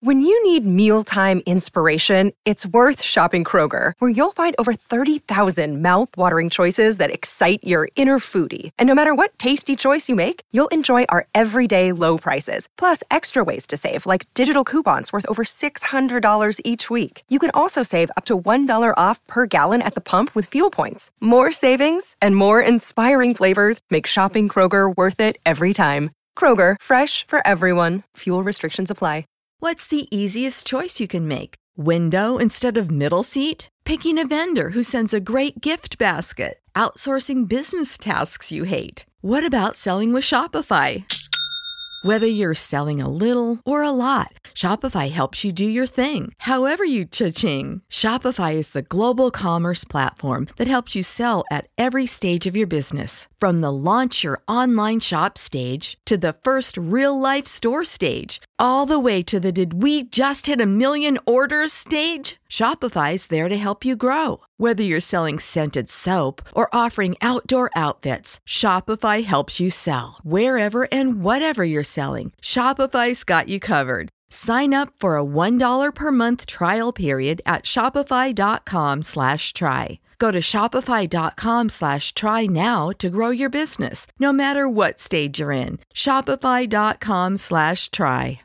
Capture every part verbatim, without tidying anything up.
When you need mealtime inspiration, it's worth shopping Kroger, where you'll find over thirty thousand mouth-watering choices that excite your inner foodie. And no matter what tasty choice you make, you'll enjoy our everyday low prices, plus extra ways to save, like digital coupons worth over six hundred dollars each week. You can also save up to one dollar off per gallon at the pump with fuel points. More savings and more inspiring flavors make shopping Kroger worth it every time. Kroger, fresh for everyone. Fuel restrictions apply. What's the easiest choice you can make? Window instead of middle seat? Picking a vendor who sends a great gift basket? Outsourcing business tasks you hate? What about selling with Shopify? Whether you're selling a little or a lot, Shopify helps you do your thing, however you cha-ching. Shopify is the global commerce platform that helps you sell at every stage of your business. From the launch your online shop stage to the first real-life store stage, all the way to the did we just hit a million orders stage. Shopify's there to help you grow. Whether you're selling scented soap or offering outdoor outfits, Shopify helps you sell. Wherever and whatever you're selling, Shopify's got you covered. Sign up for a one dollar per month trial period at shopify.com slash try. Go to shopify.com slash try now to grow your business, no matter what stage you're in. Shopify.com slash try.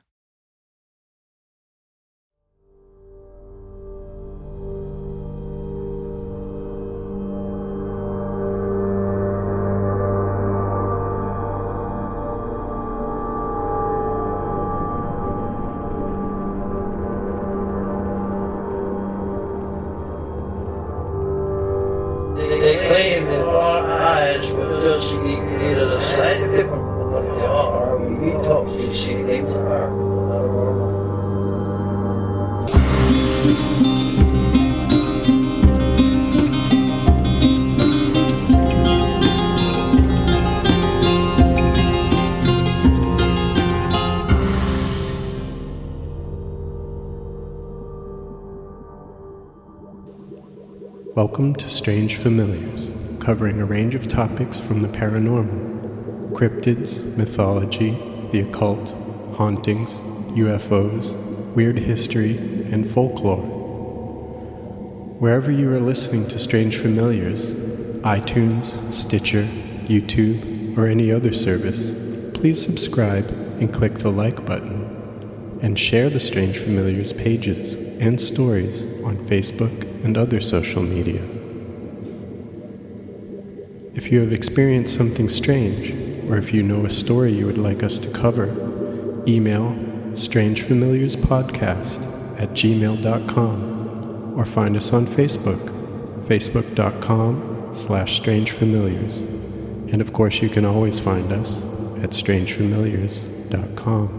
They claim that our eyes will just be created a slightly different from what they are. We talk these sea things are not normal. Welcome to Strange Familiars, covering a range of topics from the paranormal, cryptids, mythology, the occult, hauntings, U F Os, weird history, and folklore. Wherever you are listening to Strange Familiars, iTunes, Stitcher, YouTube, or any other service, please subscribe and click the like button, and share the Strange Familiars pages and stories on Facebook and other social media. If you have experienced something strange, or if you know a story you would like us to cover, email strangefamiliarspodcast at gmail dot com or find us on Facebook, facebook.com slash strangefamiliars. And of course you can always find us at strangefamiliars dot com.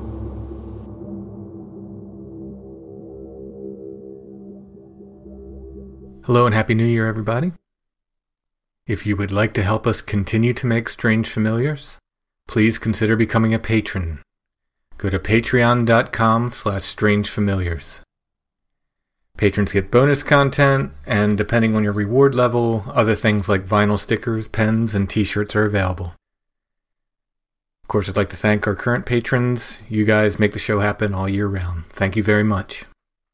Hello and Happy New Year, everybody. If you would like to help us continue to make Strange Familiars, please consider becoming a patron. Go to patreon.com slash strangefamiliars. Patrons get bonus content, and depending on your reward level, other things like vinyl stickers, pens, and t-shirts are available. Of course, I'd like to thank our current patrons. You guys make the show happen all year round. Thank you very much.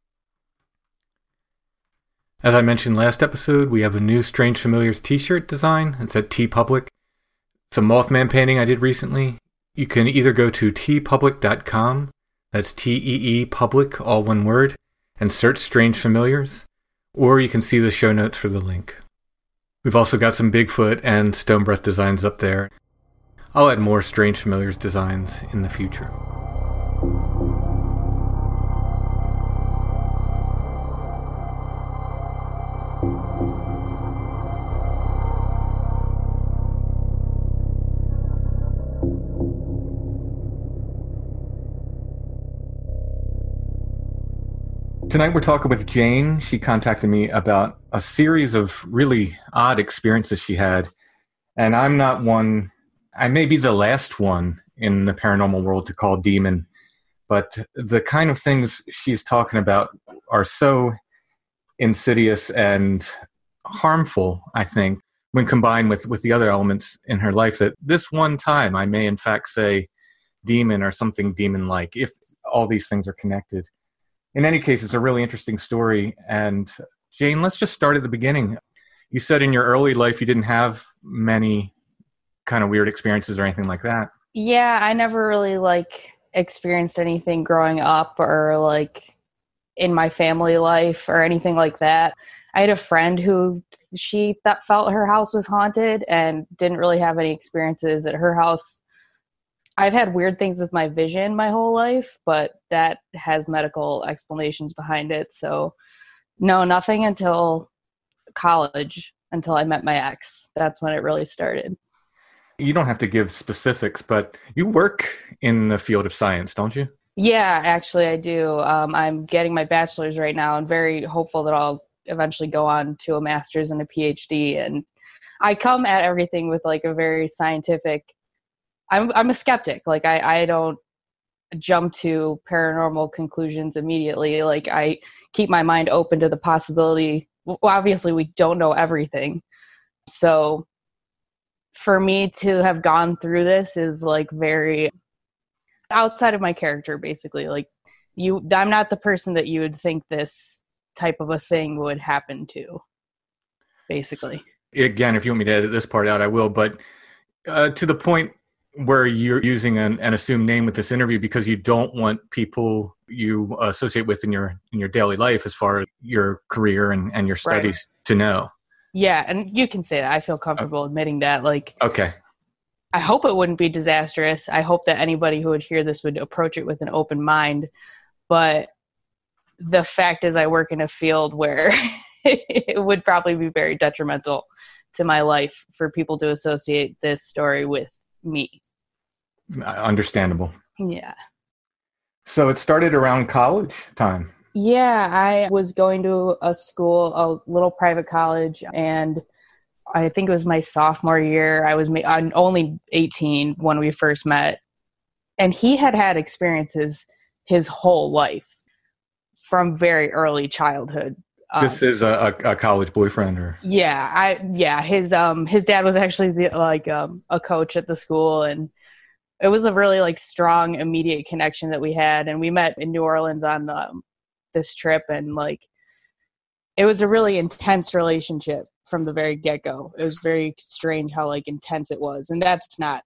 As I mentioned last episode, we have a new Strange Familiars t-shirt design. It's at TeePublic. It's a Mothman painting I did recently. You can either go to tee public dot com, that's T E E public, all one word, and search Strange Familiars, or you can see the show notes for the link. We've also got some Bigfoot and Stone Breath designs up there. I'll add more Strange Familiars designs in the future. Tonight we're talking with Jane. She contacted me about a series of really odd experiences she had. And I'm not one, I may be the last one in the paranormal world to call demon, but the kind of things she's talking about are so insidious and harmful, I think, when combined with, with the other elements in her life, that this one time I may in fact say demon or something demon-like. If all these things are connected. In any case, it's a really interesting story. And Jane, let's just start at the beginning. You said in your early life you didn't have many kind of weird experiences or anything like that. Yeah, I never really like experienced anything growing up or like in my family life or anything like that. I had a friend who she that felt her house was haunted and didn't really have any experiences at her house. I've had weird things with my vision my whole life, but that has medical explanations behind it. So no, nothing until college, until I met my ex. That's when it really started. You don't have to give specifics, but you work in the field of science, don't you? Yeah, actually I do. Um, I'm getting my bachelor's right now and very hopeful that I'll eventually go on to a master's and a PhD. And I come at everything with like a very scientific, I'm I'm a skeptic. Like I, I don't jump to paranormal conclusions immediately. Like I keep my mind open to the possibility. Well, obviously we don't know everything. So for me to have gone through this is like very outside of my character, basically. Like you, I'm not the person that you would think this type of a thing would happen to, basically. Again, if you want me to edit this part out, I will. But uh, to the point where you're using an, an assumed name with this interview because you don't want people you associate with in your in your daily life as far as your career and, and your studies right. to know. Yeah, and you can say that. I feel comfortable okay. admitting that. Like, okay. I hope it wouldn't be disastrous. I hope that anybody who would hear this would approach it with an open mind. But the fact is I work in a field where it would probably be very detrimental to my life for people to associate this story with me. Understandable. Yeah. So it started around college time. Yeah, I was going to a school, a little private college, and I think it was my sophomore year. I was ma- I'm only eighteen when we first met, and he had had experiences his whole life from very early childhood. Um, this is a, a college boyfriend, or yeah, I yeah his um his dad was actually the, like um a coach at the school, and it was a really like strong immediate connection that we had, and we met in New Orleans on um, this trip, and like it was a really intense relationship from the very get-go. It was very strange how like intense it was, and that's not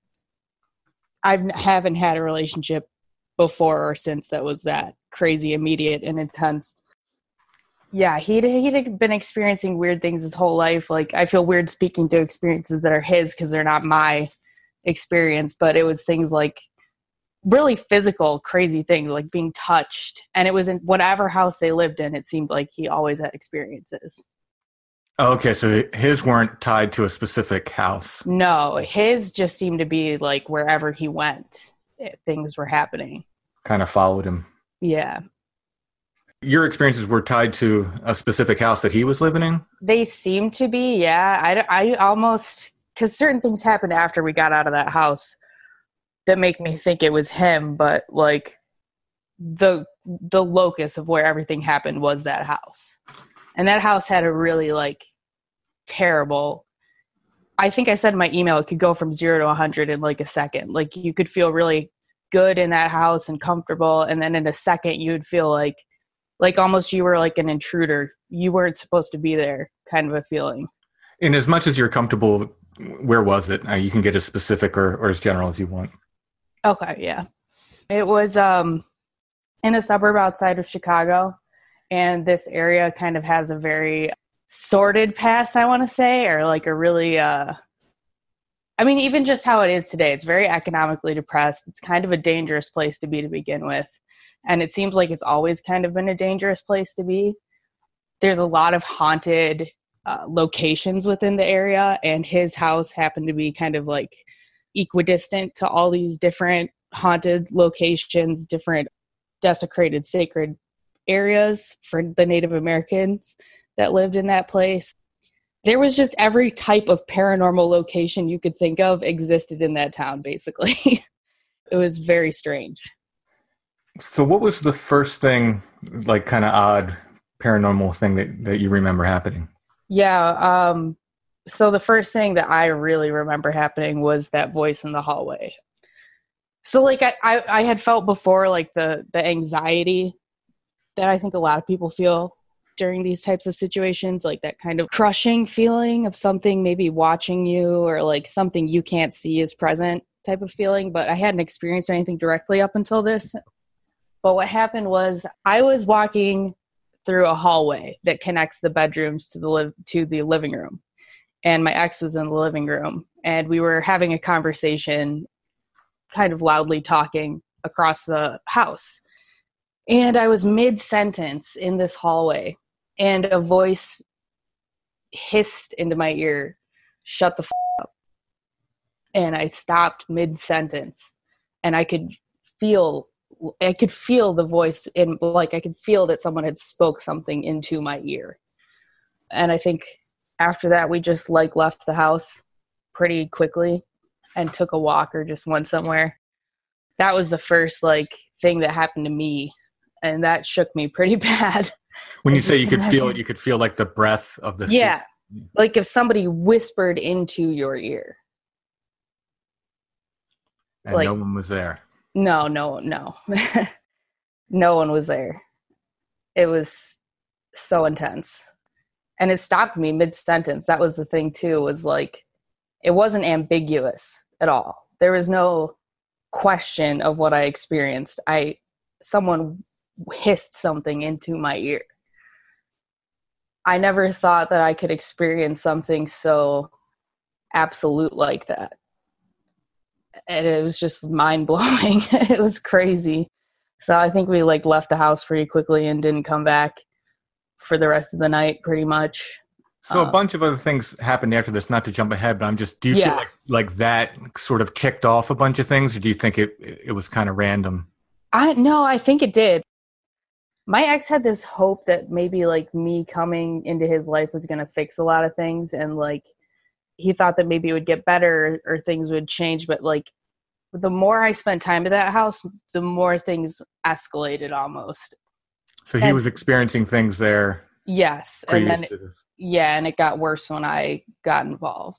I haven't had a relationship before or since that was that crazy immediate and intense. Yeah, he'd he'd been experiencing weird things his whole life. Like I feel weird speaking to experiences that are his because they're not my experience, but it was things like really physical, crazy things like being touched. And it was in whatever house they lived in, it seemed like he always had experiences. Okay, so his weren't tied to a specific house. No, his just seemed to be like wherever he went, it, things were happening. Kind of followed him. Yeah. Your experiences were tied to a specific house that he was living in? They seemed to be, yeah. I, I almost, because certain things happened after we got out of that house that make me think it was him, but like the the locus of where everything happened was that house. And that house had a really like terrible, I think I said in my email, it could go from zero to a hundred in like a second. Like you could feel really good in that house and comfortable. And then in a second you'd feel like, like almost you were like an intruder. You weren't supposed to be there kind of a feeling. In as much as you're comfortable, where was it? Uh, you can get as specific or, or as general as you want. Okay, yeah. It was um, in a suburb outside of Chicago, and this area kind of has a very sordid past, I want to say, or like a really, uh, I mean, even just how it is today, it's very economically depressed. It's kind of a dangerous place to be to begin with, and it seems like it's always kind of been a dangerous place to be. There's a lot of haunted uh, locations within the area, and his house happened to be kind of like equidistant to all these different haunted locations, different desecrated sacred areas for the Native Americans that lived in that place. There was just every type of paranormal location you could think of existed in that town, basically. It was very strange. So what was the first thing, like kind of odd paranormal thing that, that you remember happening? Yeah, um, so the first thing that I really remember happening was that voice in the hallway. So like I, I, I had felt before, like the, the anxiety that I think a lot of people feel during these types of situations, like that kind of crushing feeling of something maybe watching you or like something you can't see is present type of feeling. But I hadn't experienced anything directly up until this. But what happened was I was walking through a hallway that connects the bedrooms to the li- to the living room. And my ex was in the living room and we were having a conversation, kind of loudly talking across the house. And I was mid-sentence in this hallway and a voice hissed into my ear, "Shut the f*** up." And I stopped mid-sentence and I could feel, I could feel the voice in, like I could feel that someone had spoke something into my ear. And I think after that, we just like left the house pretty quickly and took a walk or just went somewhere. That was the first like thing that happened to me. And that shook me pretty bad. When you say you could feel it, you could feel like the breath of the yeah, sleep. Like if somebody whispered into your ear. And like, no one was there. No, no, no. No one was there. It was so intense. And it stopped me mid-sentence. That was the thing too, was like, it wasn't ambiguous at all. There was no question of what I experienced. I, someone hissed something into my ear. I never thought that I could experience something so absolute like that. And it was just mind-blowing. It was crazy. So I think we like left the house pretty quickly and didn't come back for the rest of the night pretty much. So um, a bunch of other things happened after this, not to jump ahead, but I'm just, do you yeah. feel like, like that sort of kicked off a bunch of things, or do you think it it was kind of random? I no, I think it did. My ex had this hope that maybe like me coming into his life was going to fix a lot of things. And like, he thought that maybe it would get better or, or things would change. But like, the more I spent time at that house, the more things escalated almost. So he and, was experiencing things there. Yes. And then, to this. yeah. And it got worse when I got involved.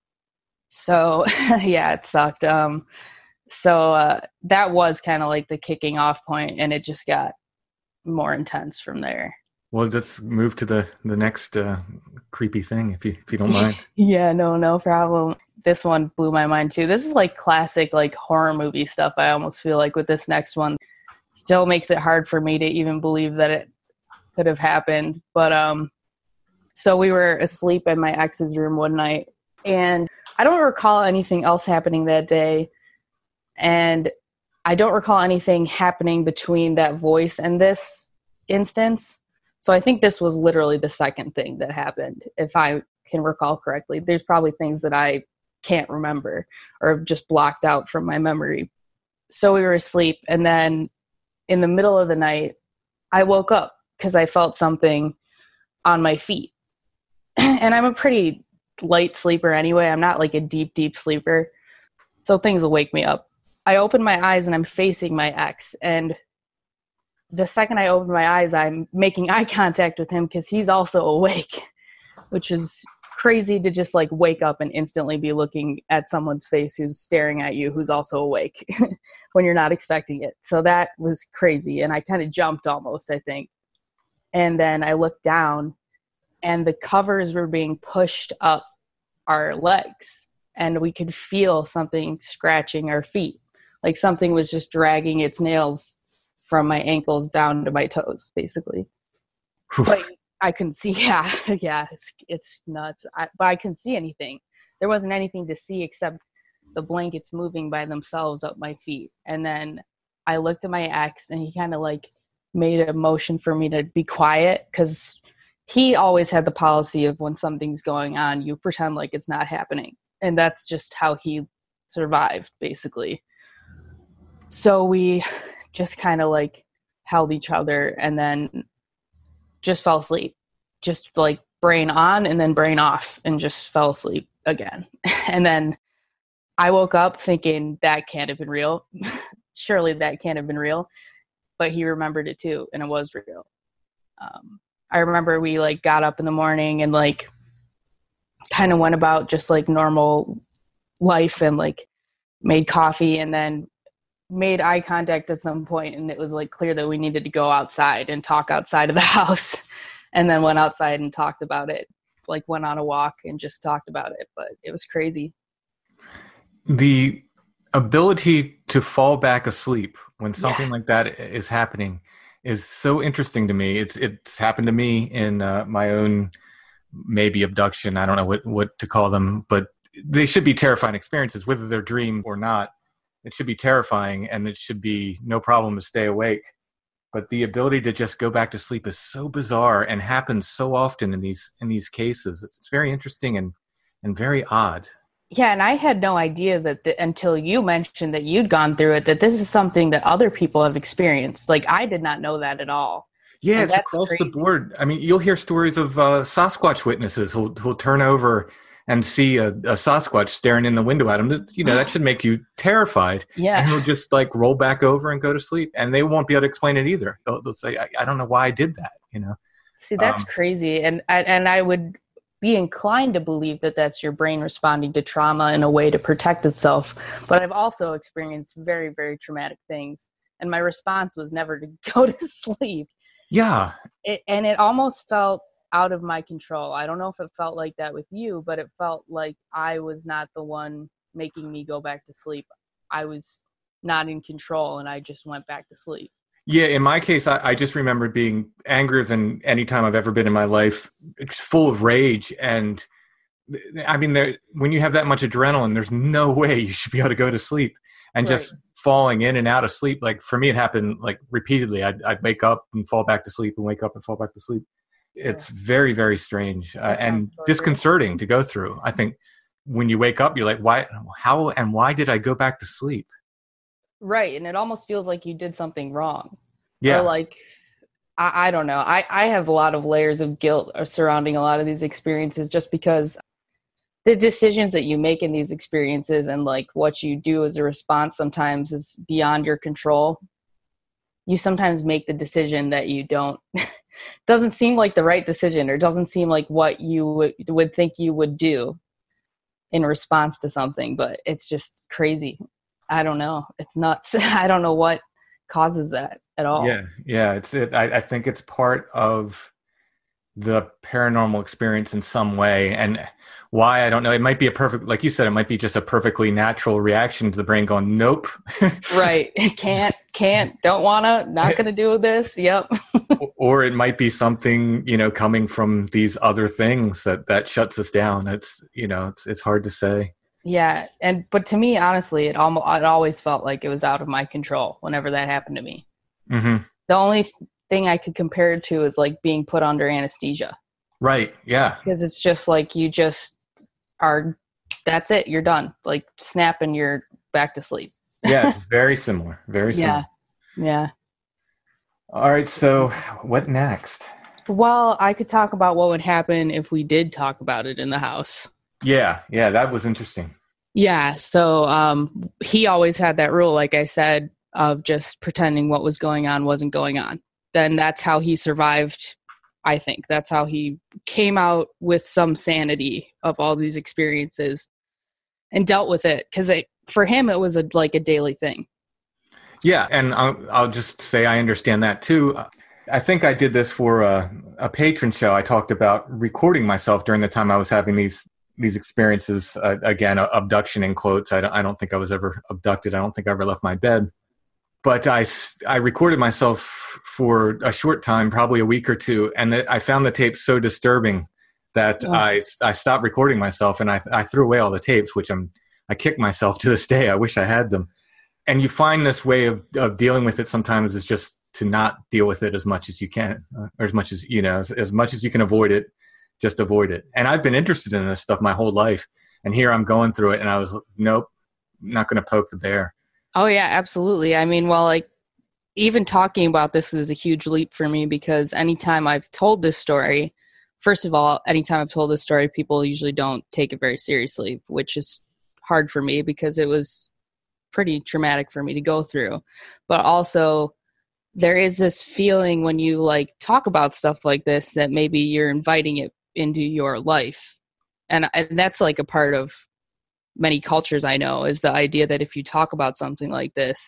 So yeah, it sucked. Um, so uh, that was kind of like the kicking off point, and it just got more intense from there. Well, let's move to the the next uh, creepy thing, if you if you don't mind. Yeah, no, no problem. This one blew my mind too. This is like classic like horror movie stuff. I almost feel like with this next one, still makes it hard for me to even believe that it could have happened. But um, so we were asleep in my ex's room one night, and I don't recall anything else happening that day, and I don't recall anything happening between that voice and this instance. So I think this was literally the second thing that happened, if I can recall correctly. There's probably things that I can't remember or just blocked out from my memory. So we were asleep, and then in the middle of the night, I woke up because I felt something on my feet. And I'm a pretty light sleeper anyway. I'm not like a deep, deep sleeper. So things will wake me up. I open my eyes and I'm facing my ex. And the second I open my eyes, I'm making eye contact with him because he's also awake, which is crazy to just like wake up and instantly be looking at someone's face who's staring at you, who's also awake when you're not expecting it. So that was crazy. And I kind of jumped almost, I think. And then I looked down and the covers were being pushed up our legs, and we could feel something scratching our feet. Like something was just dragging its nails from my ankles down to my toes, basically. But I couldn't see. Yeah, yeah, it's it's nuts. I, but I couldn't see anything. There wasn't anything to see except the blankets moving by themselves up my feet. And then I looked at my ex, and he kind of like made a motion for me to be quiet, because he always had the policy of when something's going on, you pretend like it's not happening. And that's just how he survived, basically. So we just kind of like held each other and then just fell asleep. Just like brain on and then brain off, and just fell asleep again. And then I woke up thinking that can't have been real. Surely that can't have been real. But he remembered it too, and it was real. Um, I remember we like got up in the morning and like kind of went about just like normal life and like made coffee, and then made eye contact at some point, and it was like clear that we needed to go outside and talk outside of the house, and then went outside and talked about it, like went on a walk and just talked about it. But it was crazy. The ability to fall back asleep when something yeah. like that is happening is so interesting to me. It's it's happened to me in uh, my own maybe abduction. I don't know what, what to call them, but they should be terrifying experiences, whether they're dream or not. It should be terrifying, and it should be no problem to stay awake. But the ability to just go back to sleep is so bizarre and happens so often in these in these cases. It's, it's very interesting and, and very odd. Yeah, and I had no idea that the, until you mentioned that you'd gone through it, that this is something that other people have experienced. Like, I did not know that at all. Yeah, and it's across crazy. the board. I mean, you'll hear stories of uh, Sasquatch witnesses who'll, who'll turn over and see a, a Sasquatch staring in the window at them. You know, that should make you terrified. Yeah. And he'll just like roll back over and go to sleep. And they won't be able to explain it either. They'll, they'll say, I, I don't know why I did that, you know? See, that's um, crazy. And I, and I would be inclined to believe that that's your brain responding to trauma in a way to protect itself. But I've also experienced very, very traumatic things. And my response was never to go to sleep. Yeah. It, and it almost felt out of my control. I don't know if it felt like that with you, but it felt like I was not the one making me go back to sleep. I was not in control, and I just went back to sleep. Yeah, in my case, I, I just remember being angrier than any time I've ever been in my life. It's full of rage. And I mean, there, when you have that much adrenaline, there's no way you should be able to go to sleep. And right. just falling in and out of sleep, like for me, it happened like repeatedly. I'd, I'd wake up and fall back to sleep and wake up and fall back to sleep. It's very, very strange uh, and disconcerting to go through. I think when you wake up, you're like, why, how, and why did I go back to sleep? Right. And it almost feels like you did something wrong. Yeah. Or like, I, I don't know. I, I have a lot of layers of guilt surrounding a lot of these experiences, just because the decisions that you make in these experiences and like what you do as a response sometimes is beyond your control. You sometimes make the decision that you don't, doesn't seem like the right decision, or doesn't seem like what you would, would think you would do in response to something, but it's just crazy. I don't know. It's nuts. I don't know what causes that at all. Yeah. Yeah. It's, it, I, I think it's part of the paranormal experience in some way. And why, I don't know. It might be a perfect, like you said, it might be just a perfectly natural reaction to the brain going, nope. Right. Can't, can't, don't wanna, not gonna do this. Yep. Or it might be something, you know, coming from these other things that, that shuts us down. It's, you know, it's, it's hard to say. Yeah. And, but to me, honestly, it almost, it always felt like it was out of my control whenever that happened to me. Mm-hmm. The only thing I could compare it to is like being put under anesthesia. Right. Yeah. Because it's just like, you just are, that's it. You're done. Like snap and you're back to sleep. Yeah. It's very similar. Very similar. Yeah. Yeah. All right. So what next? Well, I could talk about what would happen if we did talk about it in the house. Yeah. Yeah. That was interesting. Yeah. So um, he always had that rule, like I said, of just pretending what was going on wasn't going on. Then that's how he survived. I think that's how he came out with some sanity of all these experiences and dealt with it. Cause it, for him, it was a, like a daily thing. Yeah. And I'll, I'll just say, I understand that too. I think I did this for a, a patron show. I talked about recording myself during the time I was having these, these experiences. Uh, again, abduction in quotes. I don't, I don't think I was ever abducted. I don't think I ever left my bed. But I, I recorded myself for a short time, probably a week or two, and that I found the tapes so disturbing that yeah. I, I stopped recording myself, and I, I threw away all the tapes, which I'm I kick myself to this day. I wish I had them. And you find this way of, of dealing with it sometimes is just to not deal with it as much as you can, uh, or as much as, you know, as, as much as you can avoid it, just avoid it. And I've been interested in this stuff my whole life, and here I'm going through it, and I was, nope, not going to poke the bear. Oh, yeah, absolutely. I mean, well, like, even talking about this is a huge leap for me, because anytime I've told this story, first of all, anytime I've told this story, people usually don't take it very seriously, which is hard for me because it was pretty traumatic for me to go through. But also, there is this feeling when you, like, talk about stuff like this that maybe you're inviting it into your life. And, and that's, like, a part of many cultures I know, is the idea that if you talk about something like this,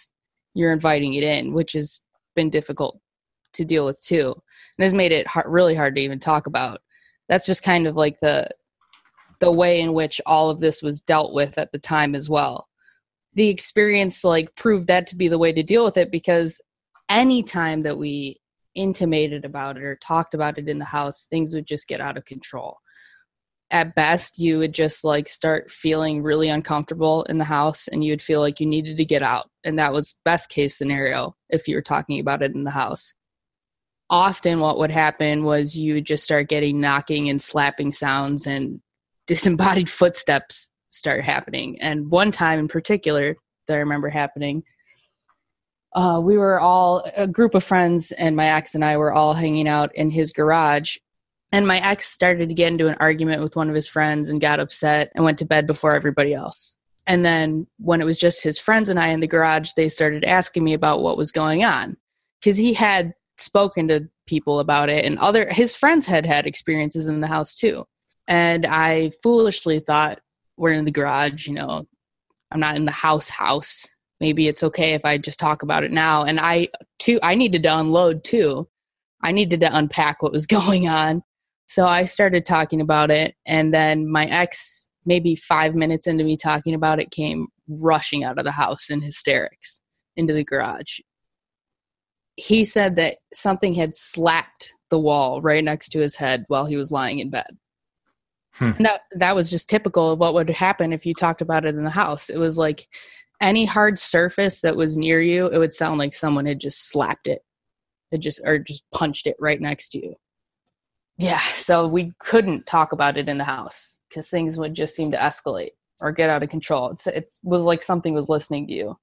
you're inviting it in, which has been difficult to deal with too, and has made it hard, really hard to even talk about. That's just kind of like the the way in which all of this was dealt with at the time as well. The experience like proved that to be the way to deal with it, because any time that we intimated about it or talked about it in the house, things would just get out of control. At best, you would just like start feeling really uncomfortable in the house, and you would feel like you needed to get out. And that was best case scenario if you were talking about it in the house. Often what would happen was you would just start getting knocking and slapping sounds, and disembodied footsteps start happening. And one time in particular that I remember happening, uh, we were all, a group of friends and my ex and I were all hanging out in his garage. And my ex started to get into an argument with one of his friends and got upset and went to bed before everybody else. And then when it was just his friends and I in the garage, they started asking me about what was going on, because he had spoken to people about it, and other his friends had had experiences in the house too. And I foolishly thought, we're in the garage, you know, I'm not in the house house. Maybe it's okay if I just talk about it now. And I too, I needed to unload too. I needed to unpack what was going on. So I started talking about it, and then my ex, maybe five minutes into me talking about it, came rushing out of the house in hysterics into the garage. He said that something had slapped the wall right next to his head while he was lying in bed. Hmm. And that, that was just typical of what would happen if you talked about it in the house. It was like any hard surface that was near you, it would sound like someone had just slapped it. It just, or just punched it right next to you. Yeah, so we couldn't talk about it in the house because things would just seem to escalate or get out of control. It's, it was like something was listening to you.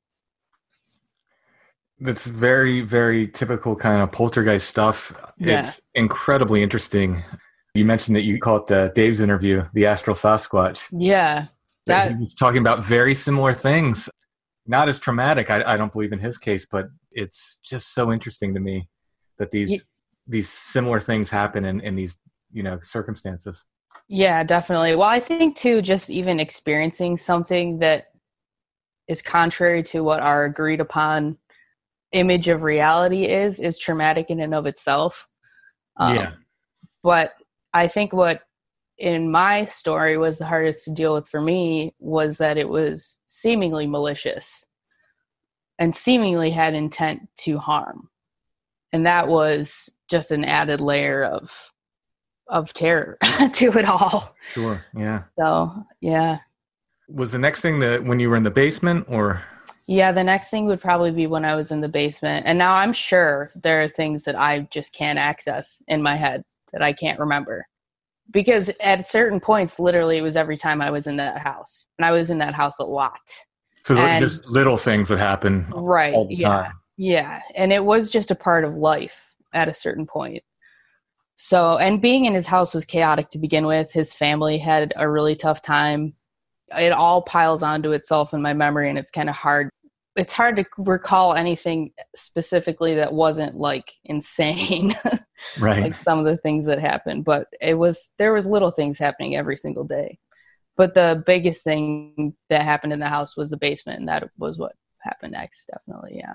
That's very, very typical kind of poltergeist stuff. Yeah. It's incredibly interesting. You mentioned that you call it the Dave's interview, the Astral Sasquatch. Yeah. That, he was talking about very similar things. Not as traumatic, I, I don't believe in his case, but it's just so interesting to me that these yeah. these similar things happen in, in these, you know, circumstances. Yeah, definitely. Well, I think too, just even experiencing something that is contrary to what our agreed upon image of reality is, is traumatic in and of itself. Um, yeah. But I think what in my story was the hardest to deal with for me was that it was seemingly malicious and seemingly had intent to harm. And that was just an added layer of of terror to it all. Sure, yeah. So, yeah. Was the next thing that when you were in the basement or? Yeah, the next thing would probably be when I was in the basement. And now I'm sure there are things that I just can't access in my head that I can't remember. Because at certain points, literally, it was every time I was in that house. And I was in that house a lot. So and, just little things would happen right, all the yeah, time. Yeah, and it was just a part of life at a certain point. So, and being in his house was chaotic to begin with. His family had a really tough time. It all piles onto itself in my memory, and it's kind of hard. It's hard to recall anything specifically that wasn't like insane, right? Like some of the things that happened. But it was, there was little things happening every single day. But the biggest thing that happened in the house was the basement, and that was what happened next, definitely, yeah.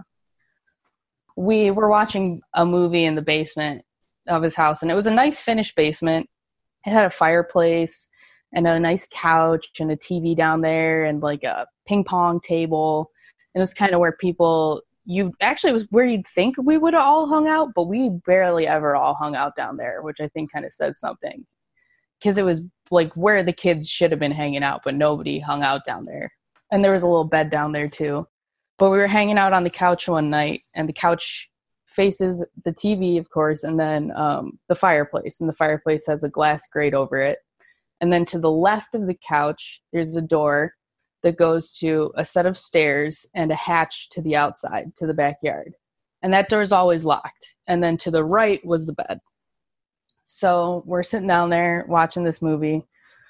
We were watching a movie in the basement of his house, and it was a nice finished basement. It had a fireplace and a nice couch and a T V down there and like a ping pong table. It was kind of where people, you actually it was where you'd think we would have all hung out, but we barely ever all hung out down there, which I think kind of says something. Because it was like where the kids should have been hanging out, but nobody hung out down there. And there was a little bed down there too. But we were hanging out on the couch one night, and the couch faces the T V, of course, and then um, the fireplace. And the fireplace has a glass grate over it. And then to the left of the couch, there's a door that goes to a set of stairs and a hatch to the outside, to the backyard. And that door is always locked. And then to the right was the bed. So we're sitting down there watching this movie.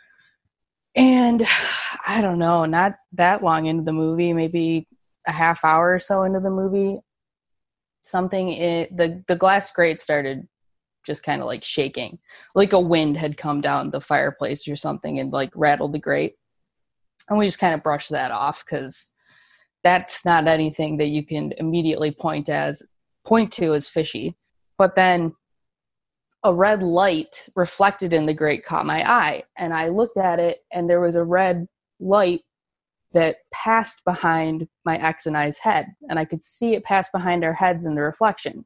And I don't know, not that long into the movie, maybe a half hour or so into the movie, something, it, the, the glass grate started just kind of like shaking. Like a wind had come down the fireplace or something and like rattled the grate. And we just kind of brushed that off because that's not anything that you can immediately point as point to as fishy. But then a red light reflected in the grate caught my eye, and I looked at it, and there was a red light that passed behind my ex and I's head, and I could see it pass behind our heads in the reflection.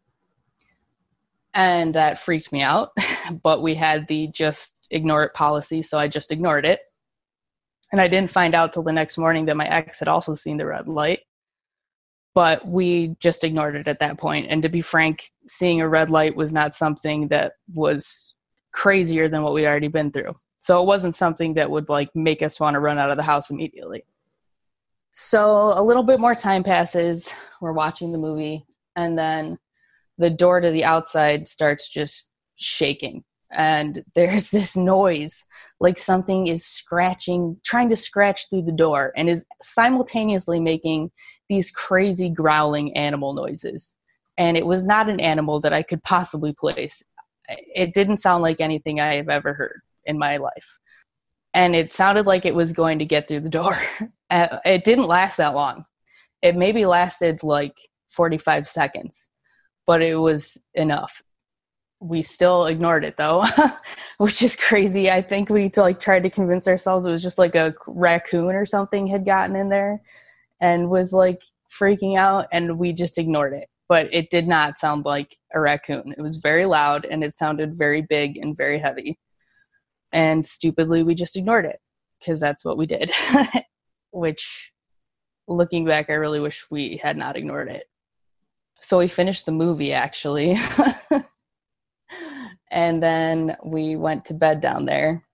And that freaked me out, but we had the just ignore it policy, so I just ignored it. And I didn't find out till the next morning that my ex had also seen the red light, but we just ignored it at that point. And to be frank, seeing a red light was not something that was crazier than what we'd already been through. So it wasn't something that would like make us want to run out of the house immediately. So a little bit more time passes. We're watching the movie, and then the door to the outside starts just shaking. And there's this noise like something is scratching, trying to scratch through the door, and is simultaneously making these crazy growling animal noises. And it was not an animal that I could possibly place. It didn't sound like anything I have ever heard in my life. And it sounded like it was going to get through the door. It didn't last that long. It maybe lasted like forty-five seconds, but it was enough. We still ignored it though, which is crazy. I think we like tried to convince ourselves it was just like a raccoon or something had gotten in there and was like freaking out, and we just ignored it. But it did not sound like a raccoon. It was very loud, and it sounded very big and very heavy. And stupidly, we just ignored it because that's what we did, which looking back, I really wish we had not ignored it. So we finished the movie actually. And then we went to bed down there.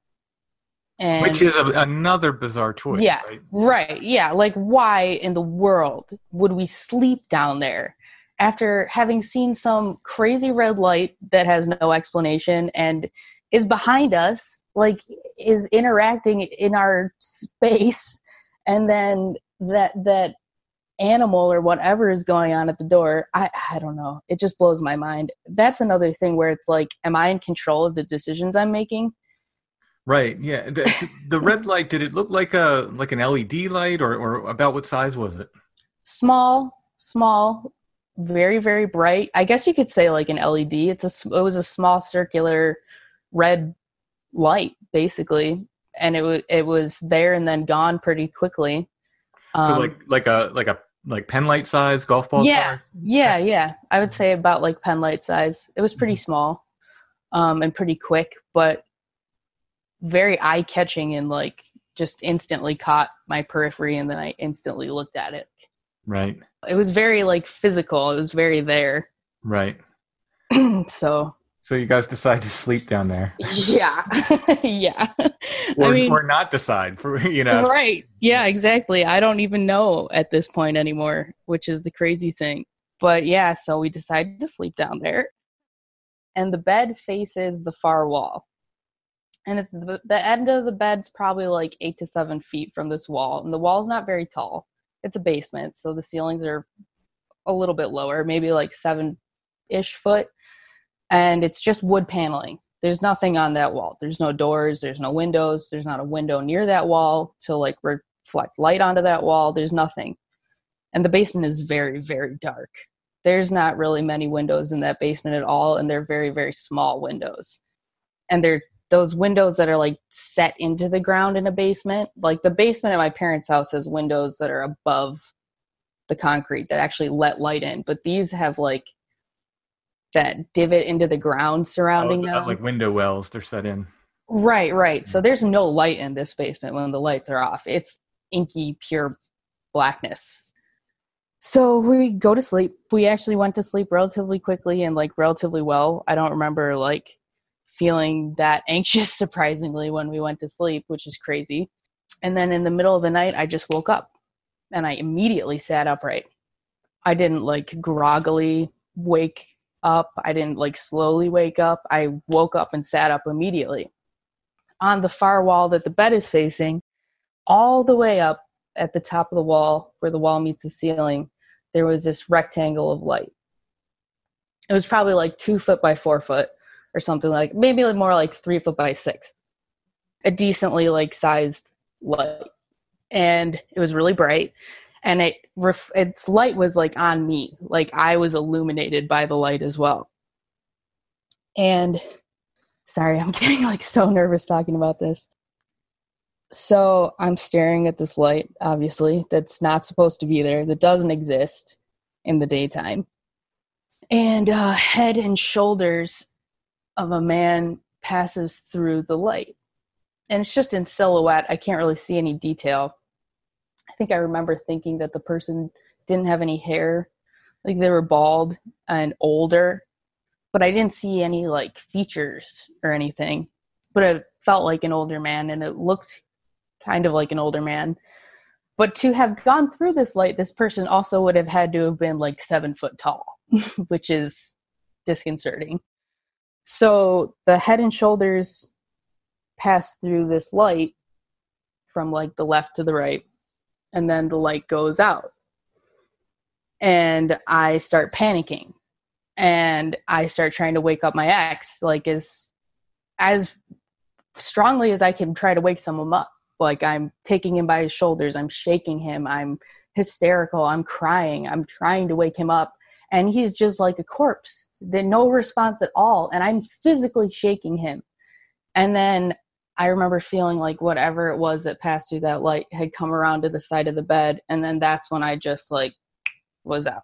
And Which is a, another bizarre choice. Yeah, right? right. Yeah. Like, why in the world would we sleep down there after having seen some crazy red light that has no explanation and is behind us, like is interacting in our space, and then that that animal or whatever is going on at the door? I, I don't know. It just blows my mind. That's another thing where it's like, am I in control of the decisions I'm making? Right. Yeah. The, the red light, did it look like a like an L E D light, or, or about what size was it? Small, small, very, very bright. I guess you could say like an L E D. It's a, it was a small circular red light, basically. And it was, it was there and then gone pretty quickly. Um, so like, like a, like a, like pen light size, golf ball yeah, size? Yeah. Yeah. I would say about like pen light size. It was pretty mm-hmm. small, um, and pretty quick, but very eye catching, and like just instantly caught my periphery. And then I instantly looked at it. Right. It was very like physical. It was very there. Right. so. So you guys decide to sleep down there. Yeah. yeah. Or, I mean, or not decide, for you know. Right. Yeah, exactly. I don't even know at this point anymore, which is the crazy thing. But yeah, so we decided to sleep down there. And the bed faces the far wall. And it's the, the end of the bed's probably like eight to seven feet from this wall. And the wall's not very tall. It's a basement, so the ceilings are a little bit lower, maybe like seven-ish foot. And it's just wood paneling. There's nothing on that wall. There's no doors. There's no windows. There's not a window near that wall to like reflect light onto that wall. There's nothing. And the basement is very, very dark. There's not really many windows in that basement at all. And they're very, very small windows. And they're those windows that are like set into the ground in a basement. Like the basement at my parents' house has windows that are above the concrete that actually let light in. But these have like that divot into the ground surrounding oh, them. Like window wells, they're set in. Right, right. So there's no light in this basement when the lights are off. It's inky, pure blackness. So we go to sleep. We actually went to sleep relatively quickly and like relatively well. I don't remember like feeling that anxious, surprisingly, when we went to sleep, which is crazy. And then in the middle of the night, I just woke up and I immediately sat upright. I didn't like groggily wake up. I didn't like slowly wake up. I woke up and sat up immediately. On the far wall that the bed is facing, all the way up at the top of the wall where the wall meets the ceiling, there was this rectangle of light. It was probably like two foot by four foot or something, like maybe like more like three foot by six. A decently like sized light. And it was really bright. And it ref- its light was like on me. Like I was illuminated by the light as well. And sorry, I'm getting like so nervous talking about this. So I'm staring at this light, obviously, that's not supposed to be there, that doesn't exist in the daytime. And uh, head and shoulders of a man passes through the light. And it's just in silhouette. I can't really see any detail. I think I remember thinking that the person didn't have any hair, like they were bald and older, but I didn't see any like features or anything. But it felt like an older man, and it looked kind of like an older man. But to have gone through this light, this person also would have had to have been like seven foot tall, which is disconcerting. So the head and shoulders pass through this light from like the left to the right, and then the light goes out. And I start panicking, and I start trying to wake up my ex, like as as strongly as I can try to wake someone up. Like I'm taking him by his shoulders, I'm shaking him, I'm hysterical, I'm crying, I'm trying to wake him up, and he's just like a corpse. There's no response at all, and I'm physically shaking him. And then I remember feeling like whatever it was that passed through that light had come around to the side of the bed, and then that's when I just like was out.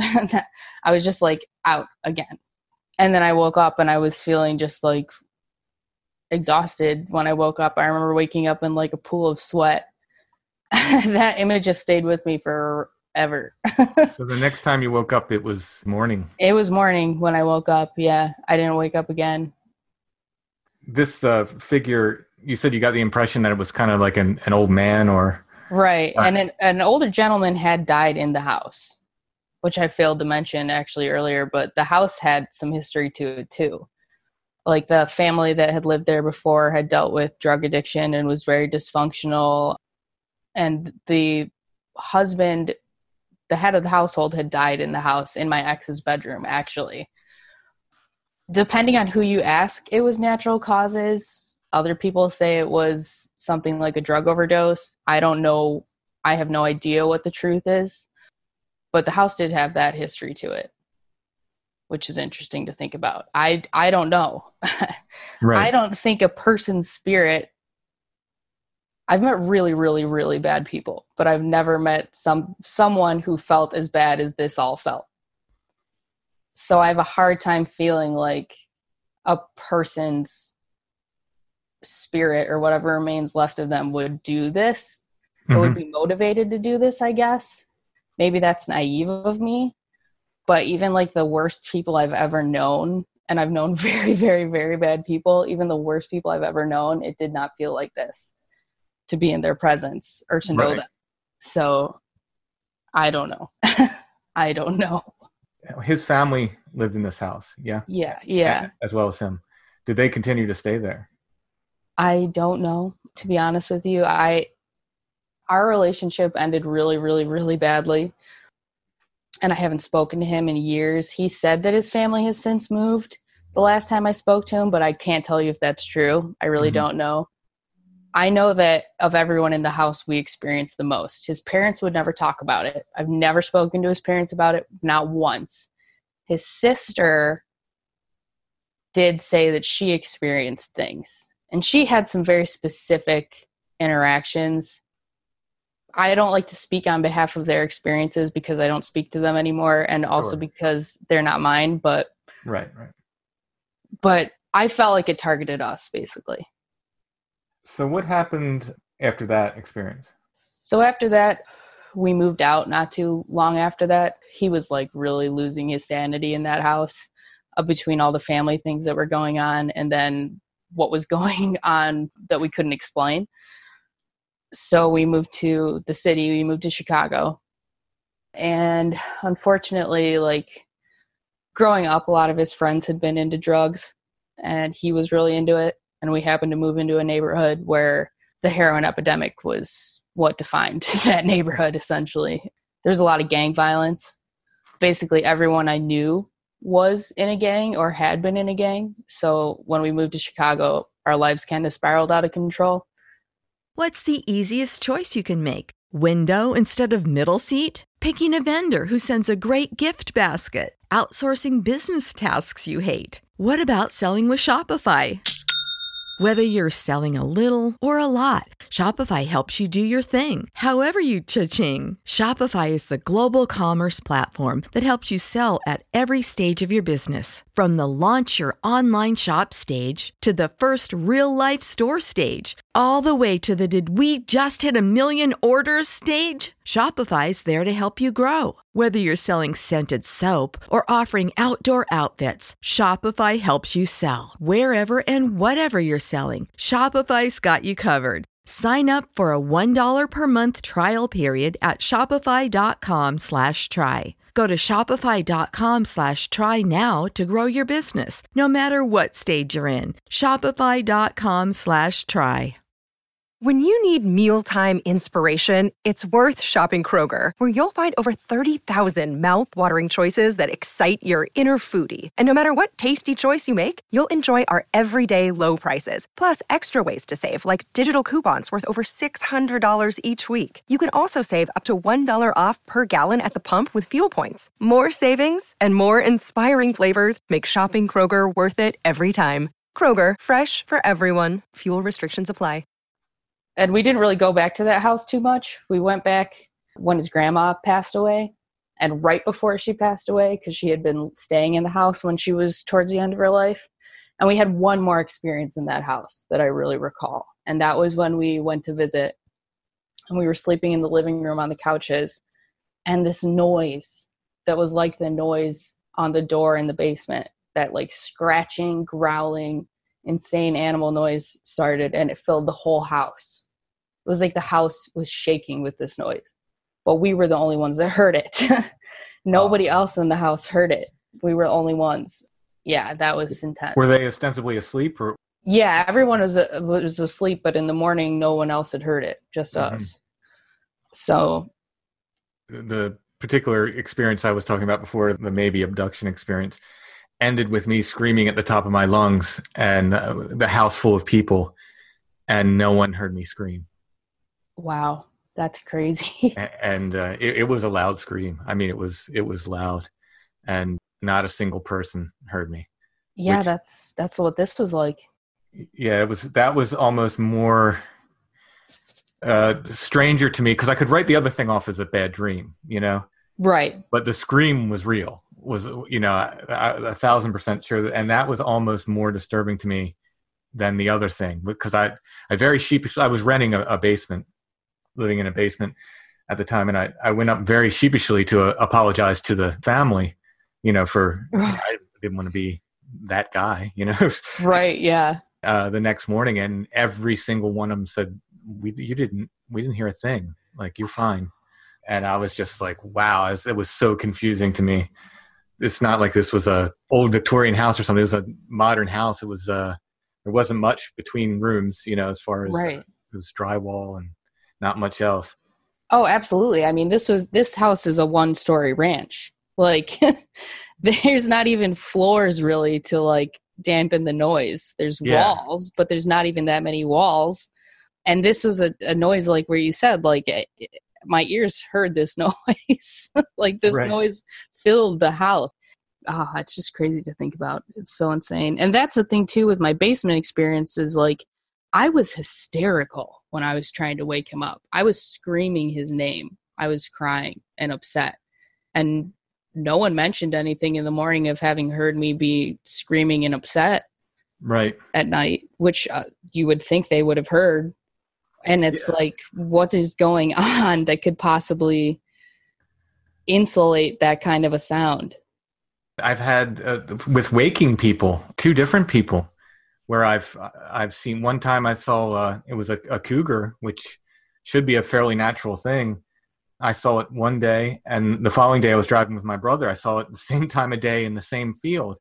I was just like out again. And then I woke up and I was feeling just like exhausted when I woke up. I remember waking up in like a pool of sweat. That image just stayed with me forever. So the next time you woke up, it was morning. It was morning when I woke up. Yeah. I didn't wake up again. This uh, figure, you said you got the impression that it was kind of like an, an old man or... Right. Uh, and an, an older gentleman had died in the house, which I failed to mention actually earlier, but the house had some history to it too. Like the family that had lived there before had dealt with drug addiction and was very dysfunctional. And the husband, the head of the household, had died in the house in my ex's bedroom, actually. Depending on who you ask, it was natural causes. Other people say it was something like a drug overdose. I don't know. I have no idea what the truth is. But the house did have that history to it, which is interesting to think about. I I don't know. Right. I don't think a person's spirit... I've met really, really, really bad people, but I've never met some someone who felt as bad as this all felt. So I have a hard time feeling like a person's spirit or whatever remains left of them would do this, or mm-hmm. would be motivated to do this, I guess. Maybe that's naive of me, but even like the worst people I've ever known, and I've known very, very, very bad people, even the worst people I've ever known, it did not feel like this to be in their presence or to know right. them. So I don't know. I don't know. His family lived in this house. Yeah. Yeah. Yeah. As well as him. Did they continue to stay there? I don't know, to be honest with you. I, our relationship ended really, really, really badly. And I haven't spoken to him in years. He said that his family has since moved the last time I spoke to him, but I can't tell you if that's true. I really mm-hmm. don't know. I know that of everyone in the house, we experienced the most. His parents would never talk about it. I've never spoken to his parents about it, not once. His sister did say that she experienced things, and she had some very specific interactions. I don't like to speak on behalf of their experiences because I don't speak to them anymore, and also sure. because they're not mine, but right, right. But I felt like it targeted us, basically. So what happened after that experience? So after that, we moved out not too long after that. He was like really losing his sanity in that house uh, between all the family things that were going on and then what was going on that we couldn't explain. So we moved to the city. We moved to Chicago. And unfortunately, like growing up, a lot of his friends had been into drugs and he was really into it. And we happened to move into a neighborhood where the heroin epidemic was what defined that neighborhood, essentially. There's a lot of gang violence. Basically, everyone I knew was in a gang or had been in a gang. So when we moved to Chicago, our lives kind of spiraled out of control. What's the easiest choice you can make? Window instead of middle seat? Picking a vendor who sends a great gift basket? Outsourcing business tasks you hate? What about selling with Shopify? Whether you're selling a little or a lot, Shopify helps you do your thing, however you cha-ching. Shopify is the global commerce platform that helps you sell at every stage of your business. From the launch your online shop stage to the first real-life store stage, all the way to the did we just hit a million orders stage. Shopify's there to help you grow. Whether you're selling scented soap or offering outdoor outfits, Shopify helps you sell. Wherever and whatever you're selling, Shopify's got you covered. Sign up for a one dollar per month trial period at shopify.com slash try. Go to shopify.com slash try now to grow your business, no matter what stage you're in. Shopify.com slash try. When you need mealtime inspiration, it's worth shopping Kroger, where you'll find over thirty thousand mouth-watering choices that excite your inner foodie. And no matter what tasty choice you make, you'll enjoy our everyday low prices, plus extra ways to save, like digital coupons worth over six hundred dollars each week. You can also save up to one dollar off per gallon at the pump with fuel points. More savings and more inspiring flavors make shopping Kroger worth it every time. Kroger, fresh for everyone. Fuel restrictions apply. And we didn't really go back to that house too much. We went back when his grandma passed away and right before she passed away, because she had been staying in the house when she was towards the end of her life. And we had one more experience in that house that I really recall. And that was when we went to visit and we were sleeping in the living room on the couches. And this noise that was like the noise on the door in the basement, that like scratching, growling, insane animal noise started, and it filled the whole house. It was like the house was shaking with this noise, but we were the only ones that heard it. Nobody Wow. else in the house heard it. We were the only ones. Yeah, that was intense. Were they ostensibly asleep, or? Yeah, everyone was was asleep, but in the morning, no one else had heard it, just Mhm. us. So, The particular experience I was talking about before, the maybe abduction experience, ended with me screaming at the top of my lungs and uh, the house full of people, and no one heard me scream. wow, that's crazy. A- And uh, it, it was a loud scream. I mean, it was it was loud, and not a single person heard me. Yeah, Which- that's that's what this was like. Yeah, it was. That was almost more uh, stranger to me because I could write the other thing off as a bad dream, you know. Right. But the scream was real. Was you know a, a thousand percent sure, that, and that was almost more disturbing to me than the other thing because I I very sheepish. I was renting a, a basement, living in a basement at the time, and I I went up very sheepishly to uh, apologize to the family, you know, for you know, I didn't want to be that guy, you know. Right. Yeah. Uh, the next morning, and every single one of them said, "We, you didn't, we didn't hear a thing. Like you're fine." And I was just like, "Wow!" It was, it was so confusing to me. It's not like this was a old Victorian house or something. It was a modern house. It was uh, there wasn't much between rooms, you know, as far as Right. uh, it was drywall and not much else. Oh, absolutely. I mean, this was this house is a one-story ranch. Like, there's not even floors really to like dampen the noise. There's Yeah. walls, but there's not even that many walls. And this was a, a noise like where you said, like, it, it- my ears heard this noise. Like, this Right. noise filled the house. Ah, it's just crazy to think about. It's so insane. And that's the thing, too, with my basement experience is, like, I was hysterical when I was trying to wake him up. I was screaming his name. I was crying and upset. And no one mentioned anything in the morning of having heard me be screaming and upset Right. at night, which uh, you would think they would have heard. And it's Yeah. like, what is going on that could possibly insulate that kind of a sound? I've had uh, with waking people, two different people, where I've I've seen. One time I saw uh, it was a, a cougar, which should be a fairly natural thing. I saw it one day, and the following day I was driving with my brother. I saw it the same time of day in the same field.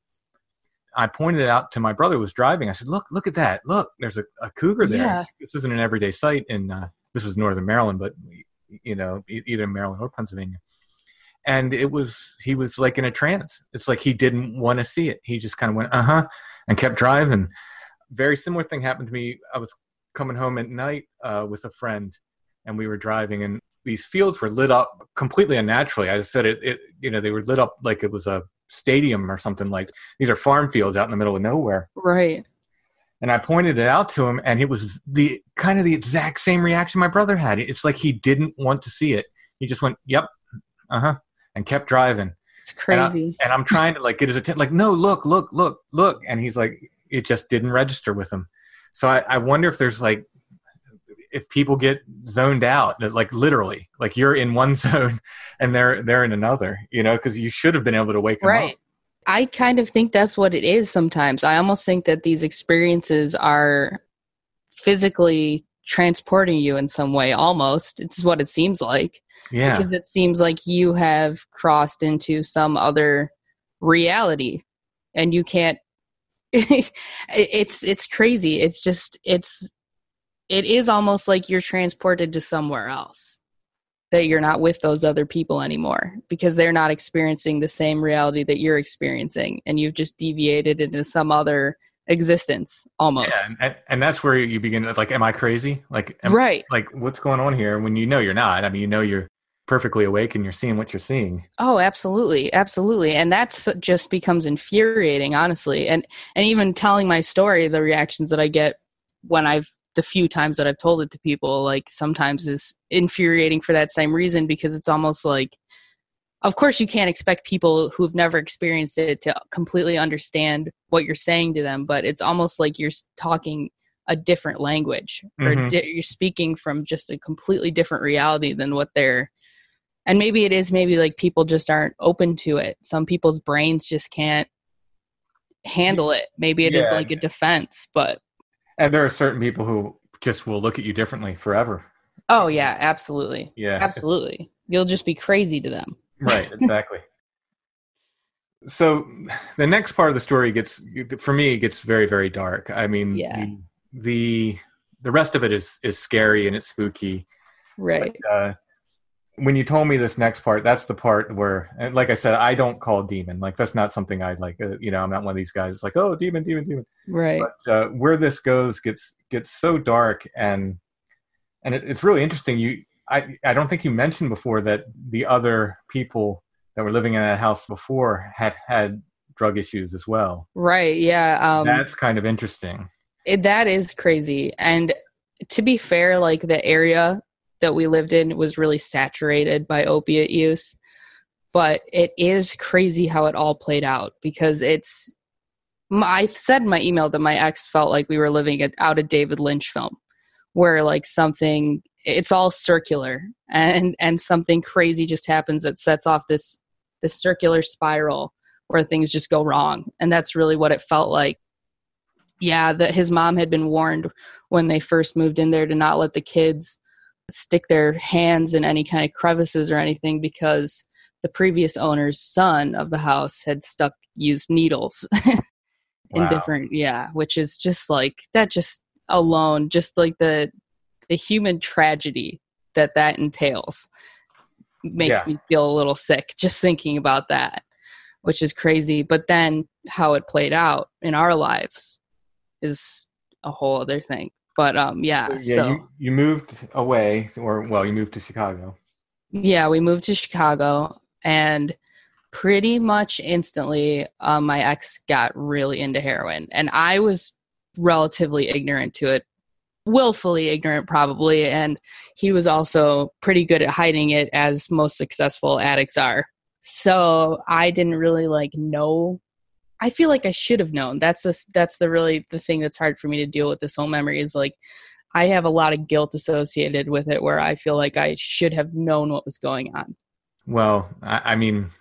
I pointed it out to my brother who was driving. I said, "Look, look at that! Look, there's a, a cougar there. Yeah. This isn't an everyday sight in uh, this was northern Maryland, but you know, e- either Maryland or Pennsylvania." And it was, he was like in a trance. It's like he didn't want to see it. He just kind of went, uh-huh, and kept driving. Very similar thing happened to me. I was coming home at night uh, with a friend, and we were driving, and these fields were lit up completely unnaturally. I said it, it, you know, they were lit up like it was a stadium or something. Like, these are farm fields out in the middle of nowhere. Right. And I pointed it out to him, and it was the kind of the exact same reaction my brother had. It's like he didn't want to see it. He just went, yep, uh-huh, and kept driving. It's crazy. And, I, and I'm trying to like get his attention, like, no, look, look, look, look. And he's like, it just didn't register with him. So I, I wonder if there's like, if people get zoned out, like literally, like you're in one zone and they're they're in another, you know, because you should have been able to wake them right. up. I kind of think that's what it is sometimes. I almost think that these experiences are physically transporting you in some way, almost. It's what it seems like. Yeah. Because it seems like you have crossed into some other reality and you can't, it's, it's crazy. It's just, it's, it is almost like you're transported to somewhere else, that you're not with those other people anymore because they're not experiencing the same reality that you're experiencing, and you've just deviated into some other existence almost. Yeah, and, and that's where you begin to, like, am I crazy? Like, am, right. Like, what's going on here? When you know you're not. I mean, you know you're perfectly awake and you're seeing what you're seeing. Oh, absolutely. Absolutely. And that's just becomes infuriating, honestly. And and even telling my story, the reactions that I get when I've the few times that I've told it to people, like, sometimes is infuriating for that same reason, because it's almost like, of course you can't expect people who've never experienced it to completely understand what you're saying to them, but it's almost like you're talking a different language, or Mm-hmm. di- you're speaking from just a completely different reality than what they're, and maybe it is, maybe like people just aren't open to it. Some people's brains just can't handle it. Maybe it Yeah. is like a defense, but And there are certain people who just will look at you differently forever. oh yeah, absolutely. Yeah. Absolutely. You'll just be crazy to them. Right, exactly. So the next part of the story gets, for me, it gets very, very dark. I mean, Yeah. the, the the rest of it is is scary and it's spooky. Right. But, uh, when you told me this next part, that's the part where, and like I said, I don't call demon. Like, that's not something I like. Uh, you know, I'm not one of these guys like, oh, demon, demon, demon. Right. But uh, where this goes gets gets so dark, and and it, it's really interesting. You, I, I don't think you mentioned before that the other people that were living in that house before had had drug issues as well. Right. Yeah. Um, That's kind of interesting. it, that is crazy. And to be fair, like, the area that we lived in was really saturated by opiate use, but it is crazy how it all played out, because it's, I said in my email that my ex felt like we were living it out a David Lynch film, where like something, it's all circular, and, and something crazy just happens that sets off this, this circular spiral where things just go wrong. And that's really what it felt like. Yeah, that his mom had been warned when they first moved in there to not let the kids stick their hands in any kind of crevices or anything, because the previous owner's son of the house had stuck used needles in Wow. different, yeah, which is just like, that just alone, just like the the human tragedy that that entails makes Yeah. me feel a little sick just thinking about that, which is crazy. But then how it played out in our lives is a whole other thing. But um, yeah, yeah, so you, you moved away, or well, you moved to Chicago. yeah, we moved to Chicago, and pretty much instantly, um, my ex got really into heroin, and I was relatively ignorant to it, willfully ignorant probably, and he was also pretty good at hiding it, as most successful addicts are. So I didn't really like know. I feel like I should have known. That's the that's the really the thing that's hard for me to deal with this whole memory, is like, I have a lot of guilt associated with it, where I feel like I should have known what was going on. Well, I, I mean,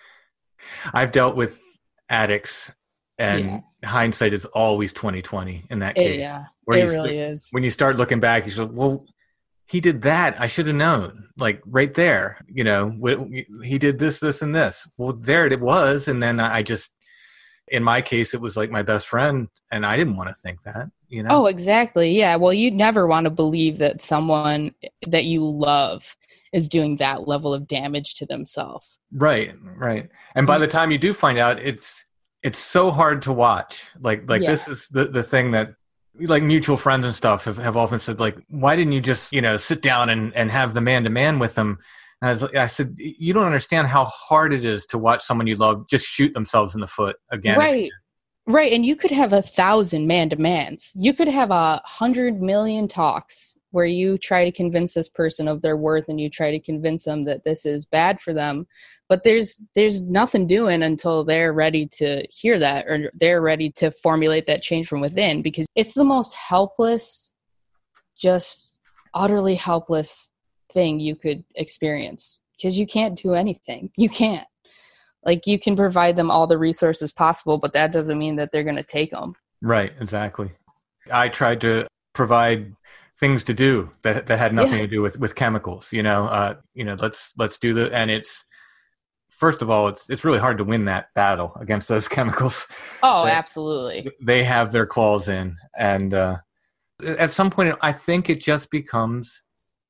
I've dealt with addicts, and Yeah. hindsight is always twenty twenty in that It- case. yeah, Where it you really st- is. When you start looking back, you say, well, he did that. I should have known, like right there, you know, wh- he did this, this, and this. Well, there it was. And then I just, in my case, it was like my best friend, and I didn't want to think that, you know? Oh, exactly. Yeah. Well, you'd never want to believe that someone that you love is doing that level of damage to themselves. Right, right. And by the time you do find out, it's it's so hard to watch. Like like Yeah. this is the, the thing that like mutual friends and stuff have, have often said, like, why didn't you just, you know, sit down and, and have the man to man with them? And I, was, I said, you don't understand how hard it is to watch someone you love just shoot themselves in the foot again. Right. Right. And you could have a thousand man demands. You could have a hundred million talks where you try to convince this person of their worth and you try to convince them that this is bad for them. But there's there's nothing doing until they're ready to hear that, or they're ready to formulate that change from within, because it's the most helpless, just utterly helpless thing you could experience, because you can't do anything. You can't. Like, you can provide them all the resources possible, but that doesn't mean that they're going to take them. Right, exactly. I tried to provide things to do that that had nothing Yeah. to do with, with chemicals, you know, uh, you know, let's, let's do the, and it's, first of all, it's, it's really hard to win that battle against those chemicals. Oh, They- absolutely. They have their claws in. And, uh, at some point, I think it just becomes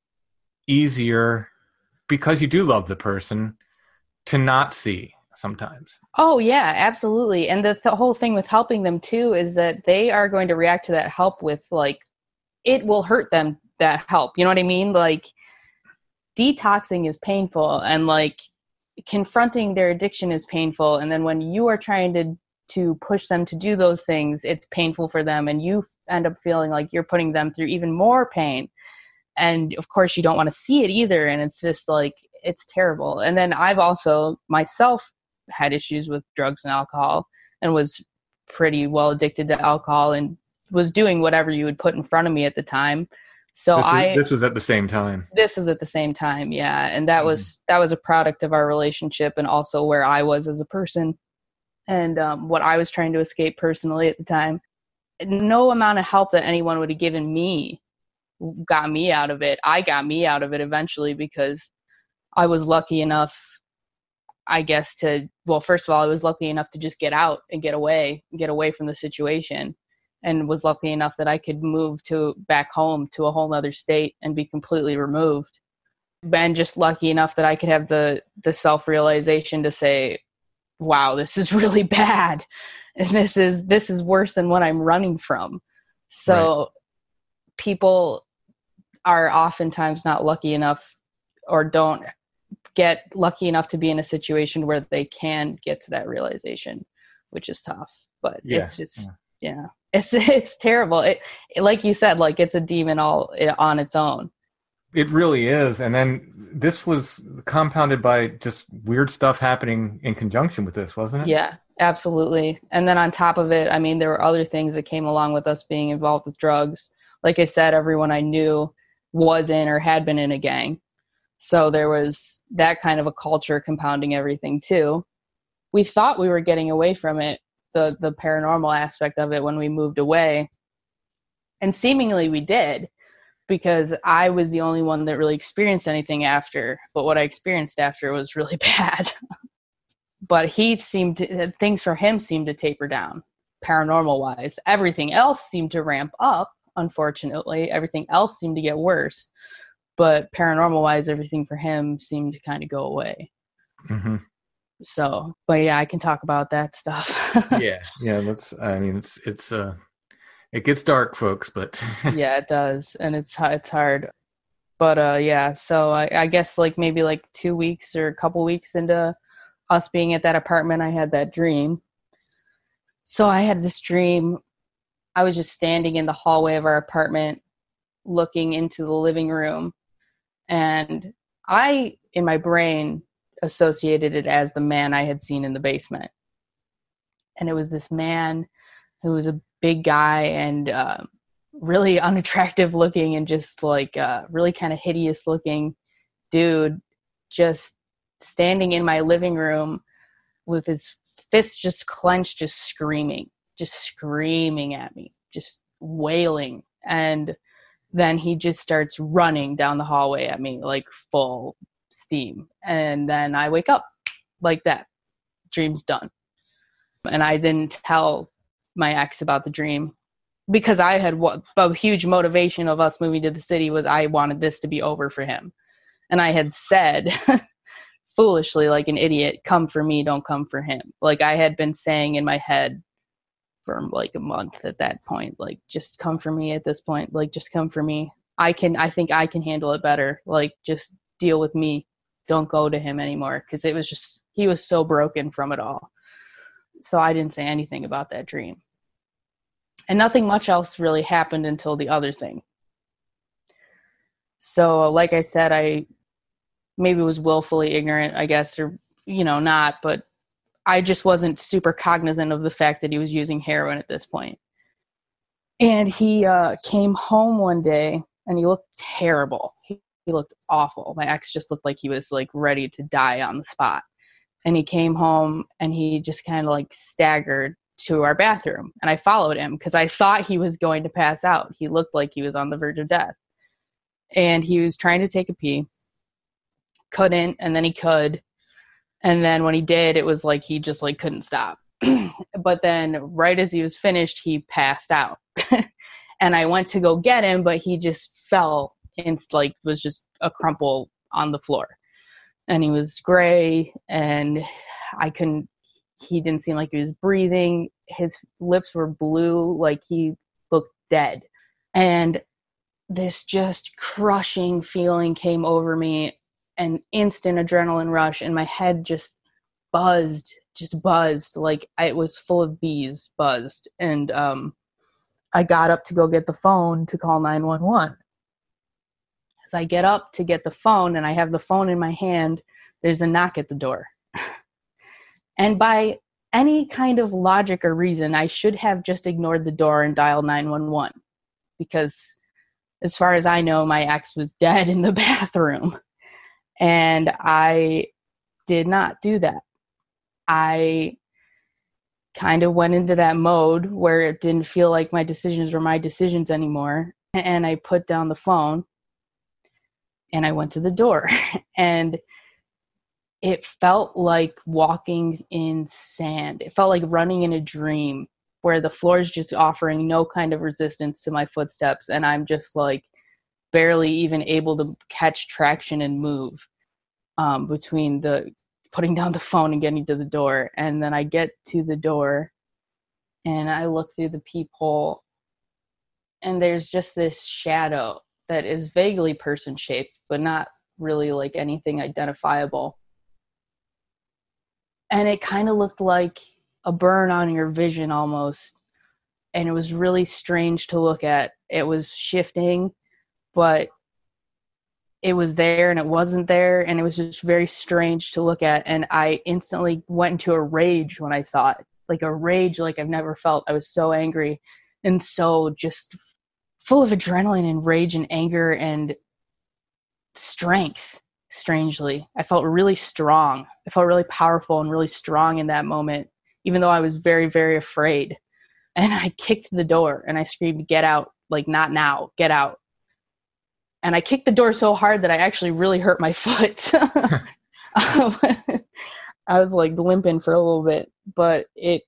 easier, because you do love the person, to not see sometimes. Oh, yeah, absolutely. And the, the whole thing with helping them, too, is that they are going to react to that help with, like, it will hurt them, that help. You know what I mean? Like, detoxing is painful, and, like, confronting their addiction is painful. And then when you are trying to, to push them to do those things, it's painful for them. And you end up feeling like you're putting them through even more pain. And, of course, you don't want to see it either. And it's just, like, it's terrible. And then I've also myself had issues with drugs and alcohol, and was pretty well addicted to alcohol, and was doing whatever you would put in front of me at the time. So This was, I, this was at the same time. this was at the same time. Yeah. And that was, that was a product of our relationship, and also where I was as a person, and um, what I was trying to escape personally at the time. No amount of help that anyone would have given me got me out of it. I got me out of it eventually, because I was lucky enough, I guess, to, well, first of all, I was lucky enough to just get out and get away, get away from the situation, and was lucky enough that I could move to back home to a whole other state and be completely removed. And just lucky enough that I could have the, the self-realization to say, wow, this is really bad. And this is, this is worse than what I'm running from. So Right. people are oftentimes not lucky enough, or don't get lucky enough to be in a situation where they can get to that realization, which is tough. But Yeah, it's just, yeah. yeah, it's it's terrible. It, it, like you said, like, it's a demon all it, on its own. It really is. And then this was compounded by just weird stuff happening in conjunction with this, wasn't it? Yeah, absolutely. And then on top of it, I mean, there were other things that came along with us being involved with drugs. Like I said, everyone I knew was in or had been in a gang. So there was that kind of a culture compounding everything too. We thought we were getting away from it, the the paranormal aspect of it, when we moved away. And seemingly we did, because I was the only one that really experienced anything after. But what I experienced after was really bad. But he seemed to, things for him seemed to taper down, paranormal wise. Everything else seemed to ramp up, unfortunately. Everything else seemed to get worse. But paranormal wise, everything for him seemed to kind of go away. Mm-hmm. So, but yeah, I can talk about that stuff. Yeah. Yeah. Let's, I mean, it's, it's, uh, it gets dark, folks, but Yeah, it does. And it's, it's hard. But, uh, yeah, so I, I guess like maybe like two weeks or a couple weeks into us being at that apartment, I had that dream. So I had this dream. I was just standing in the hallway of our apartment, looking into the living room. And I, in my brain, associated it as the man I had seen in the basement. And it was this man who was a big guy and uh, really unattractive looking, and just like uh, really kind of hideous looking dude, just standing in my living room with his fists just clenched, just screaming, just screaming at me, just wailing. And then he just starts running down the hallway at me, like full steam. And then I wake up like that. Dream's done. And I didn't tell my ex about the dream, because I had a huge motivation of us moving to the city was I wanted this to be over for him. And I had said foolishly, like an idiot, come for me, don't come for him. Like I had been saying in my head for like a month at that point. Like, just come for me at this point. Like, just come for me. I can, I think I can handle it better. Like, just deal with me. Don't go to him anymore. Cause it was just, he was so broken from it all. So I didn't say anything about that dream. And nothing much else really happened until the other thing. So like I said, I maybe was willfully ignorant, I guess, or, you know, not, but I just wasn't super cognizant of the fact that he was using heroin at this point. And he uh, came home one day and he looked terrible. He, he looked awful. My ex just looked like he was like ready to die on the spot. And he came home and he just kind of like staggered to our bathroom. And I followed him because I thought he was going to pass out. He looked like he was on the verge of death. And he was trying to take a pee. Couldn't, and then he could. And then when he did, it was like he just like couldn't stop. But then right as he was finished, he passed out. And I went to go get him, but he just fell and like was just a crumple on the floor. And he was gray and I couldn't, he didn't seem like he was breathing. His lips were blue, like he looked dead. And this just crushing feeling came over me, an instant adrenaline rush, and my head just buzzed, just buzzed, like I, it was full of bees, buzzed. And um, I got up to go get the phone to call nine one one. As I get up to get the phone, and I have the phone in my hand, there's a knock at the door. And by any kind of logic or reason, I should have just ignored the door and dialed nine one one. Because as far as I know, my ex was dead in the bathroom. And I did not do that. I kind of went into that mode where it didn't feel like my decisions were my decisions anymore. And I put down the phone and I went to the door. And it felt like walking in sand. It felt like running in a dream where the floor is just offering no kind of resistance to my footsteps. And I'm just like barely even able to catch traction and move um, between the putting down the phone and getting to the door. And then I get to the door and I look through the peephole and there's just this shadow that is vaguely person shaped, but not really like anything identifiable. And it kind of looked like a burn on your vision almost. And it was really strange to look at. It was shifting, but it was there and it wasn't there. And it was just very strange to look at. And I instantly went into a rage when I saw it. Like a rage like I've never felt. I was so angry and so just full of adrenaline and rage and anger and strength. Strangely, I felt really strong. I felt really powerful and really strong in that moment, even though I was very, very afraid. And I kicked the door and I screamed, "Get out, like not now, get out." And I kicked the door so hard that I actually really hurt my foot. I was like limping for a little bit, but it,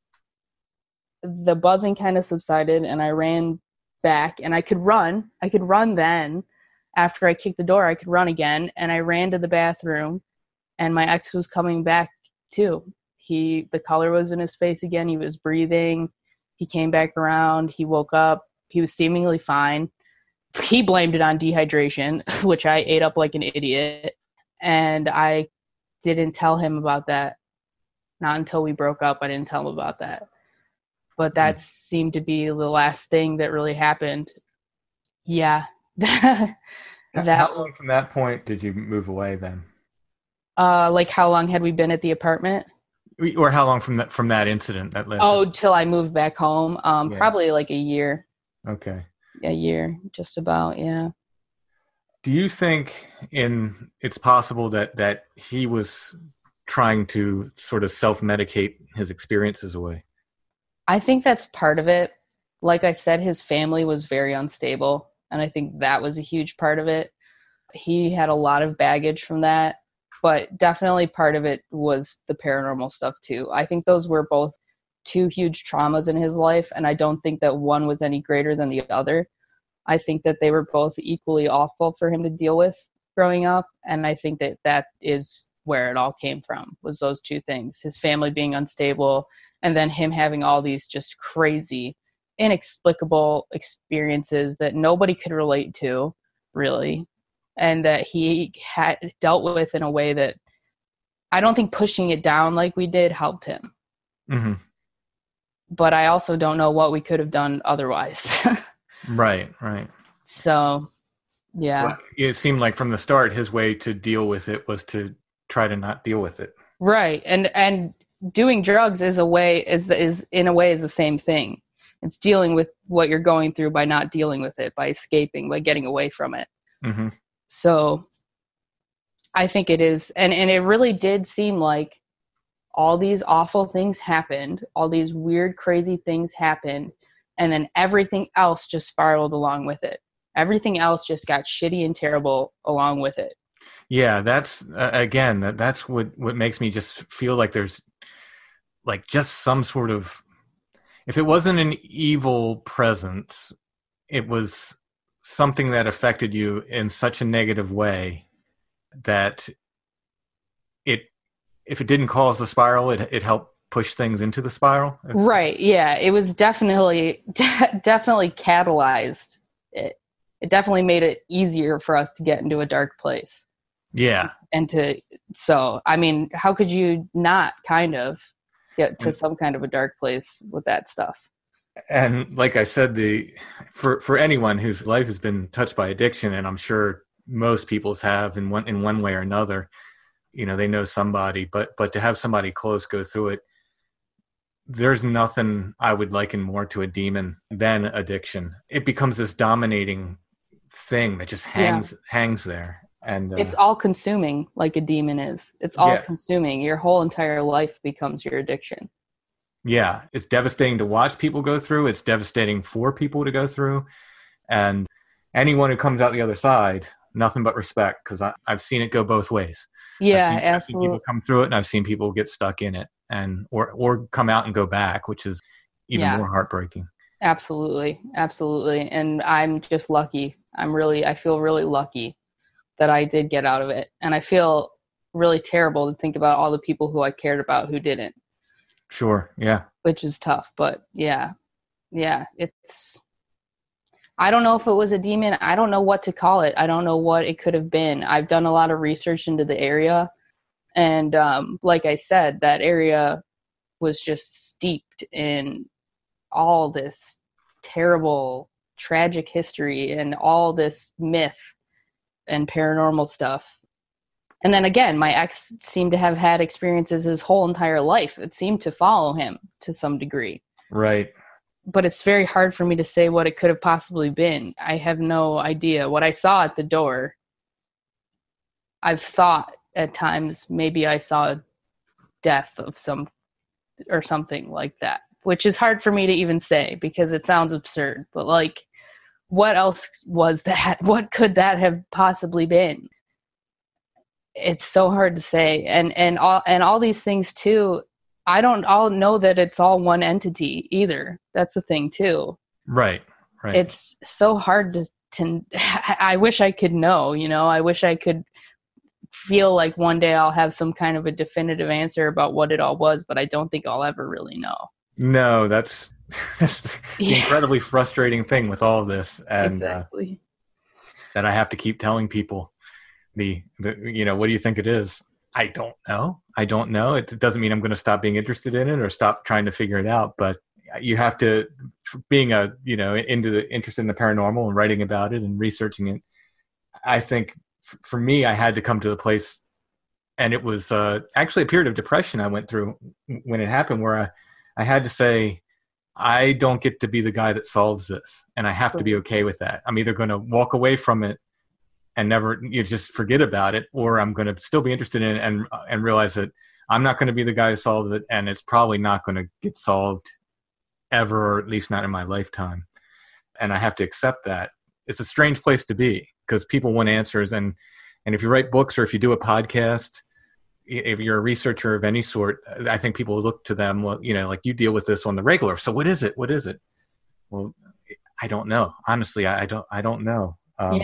the buzzing kind of subsided and I ran back and I could run. I could run then. After I kicked the door, I could run again, and I ran to the bathroom, and my ex was coming back too. He, the color was in his face again. He was breathing. He came back around. He woke up. He was seemingly fine. He blamed it on dehydration, which I ate up like an idiot, and I didn't tell him about that. Not until we broke up, I didn't tell him about that. But that mm-hmm. seemed to be the last thing that really happened. Yeah. that how long from that point did you move away then? Uh, like how long had we been at the apartment? Or how long from that from that incident that led? Oh, till I moved back home. Um, yeah. Probably like a year. Okay. A year, just about, yeah. Do you think in it's possible that that he was trying to sort of self-medicate his experiences away? I think that's part of it. Like I said, his family was very unstable. And I think that was a huge part of it. He had a lot of baggage from that, but definitely part of it was the paranormal stuff too. I think those were both two huge traumas in his life, and I don't think that one was any greater than the other. I think that they were both equally awful for him to deal with growing up, and I think that that is where it all came from, was those two things. His family being unstable And then him having all these just crazy, inexplicable experiences that nobody could relate to, really. And that he had dealt with in a way that I don't think pushing it down like we did helped him. Mm-hmm. But I also don't know what we could have done otherwise. Right, right. So, yeah. Well, it seemed like from the start, his way to deal with it was to try to not deal with it. Right. And and doing drugs is a way is is in a way is the same thing. It's dealing with what you're going through by not dealing with it, by escaping, by getting away from it. Mm-hmm. So I think it is. And, and it really did seem like all these awful things happened. All these weird, crazy things happened. And then everything else just spiraled along with it. Everything else just got shitty and terrible along with it. Yeah, that's, uh, again, that, that's what, what makes me just feel like there's like just some sort of, if it wasn't an evil presence, it was something that affected you in such a negative way that it, if it didn't cause the spiral, it it helped push things into the spiral. Right. Yeah. It was definitely, de- definitely catalyzed it. It definitely made it easier for us to get into a dark place. Yeah. And to, so, I mean, how could you not kind of get to some kind of a dark place with that stuff? And like I said, the for for anyone whose life has been touched by addiction, and I'm sure most people's have in one in one way or another, you know, they know somebody, but but to have somebody close go through it, there's nothing I would liken more to a demon than addiction. It becomes this dominating thing that just hangs yeah. hangs there. And uh, it's all consuming, like a demon is. It's all yeah. consuming. Your whole entire life becomes your addiction. Yeah, it's devastating to watch people go through. It's devastating for people to go through. And anyone who comes out the other side, nothing but respect, because I've seen it go both ways. Yeah, I've seen, absolutely. I've seen people come through it, and I've seen people get stuck in it, and or or come out and go back, which is even yeah. more heartbreaking. Absolutely, absolutely. And I'm just lucky. I'm really, I feel really lucky that I did get out of it. And I feel really terrible to think about all the people who I cared about who didn't. Sure. Yeah. Which is tough, but yeah. Yeah. It's, I don't know if it was a demon. I don't know what to call it. I don't know what it could have been. I've done a lot of research into the area. And um, like I said, that area was just steeped in all this terrible, tragic history and all this myth and paranormal stuff. And then again, my ex seemed to have had experiences his whole entire life. It seemed to follow him to some degree. Right. But it's very hard for me to say what it could have possibly been. I have no idea. What I saw at the door, I've thought at times maybe I saw death of some or something like that, which is hard for me to even say because it sounds absurd. But like, what else was that? What could that have possibly been? It's so hard to say. And and all and all these things too, I don't all know that it's all one entity either. That's the thing too. Right. Right. It's so hard to to I wish I could know, you know. I wish I could feel like one day I'll have some kind of a definitive answer about what it all was, but I don't think I'll ever really know. No, that's that's the yeah. incredibly frustrating thing with all of this, and exactly. uh, that I have to keep telling people the, the you know, what do you think it is? I don't know. I don't know. It doesn't mean I'm going to stop being interested in it or stop trying to figure it out. But you have to, being a you know into the interested in the paranormal and writing about it and researching it. I think f- for me, I had to come to the place, and it was uh, actually a period of depression I went through when it happened, where I. I had to say, I don't get to be the guy that solves this, and I have to be okay with that. I'm either going to walk away from it and never you know, just forget about it, or I'm going to still be interested in it and and realize that I'm not going to be the guy who solves it, and it's probably not going to get solved ever, or at least not in my lifetime. And I have to accept that. It's a strange place to be because people want answers, and and if you write books or if you do a podcast, if you're a researcher of any sort, I think people look to them, well, you know, like you deal with this on the regular. So what is it? What is it? Well, I don't know. Honestly, I, I don't, I don't know. Um, yeah.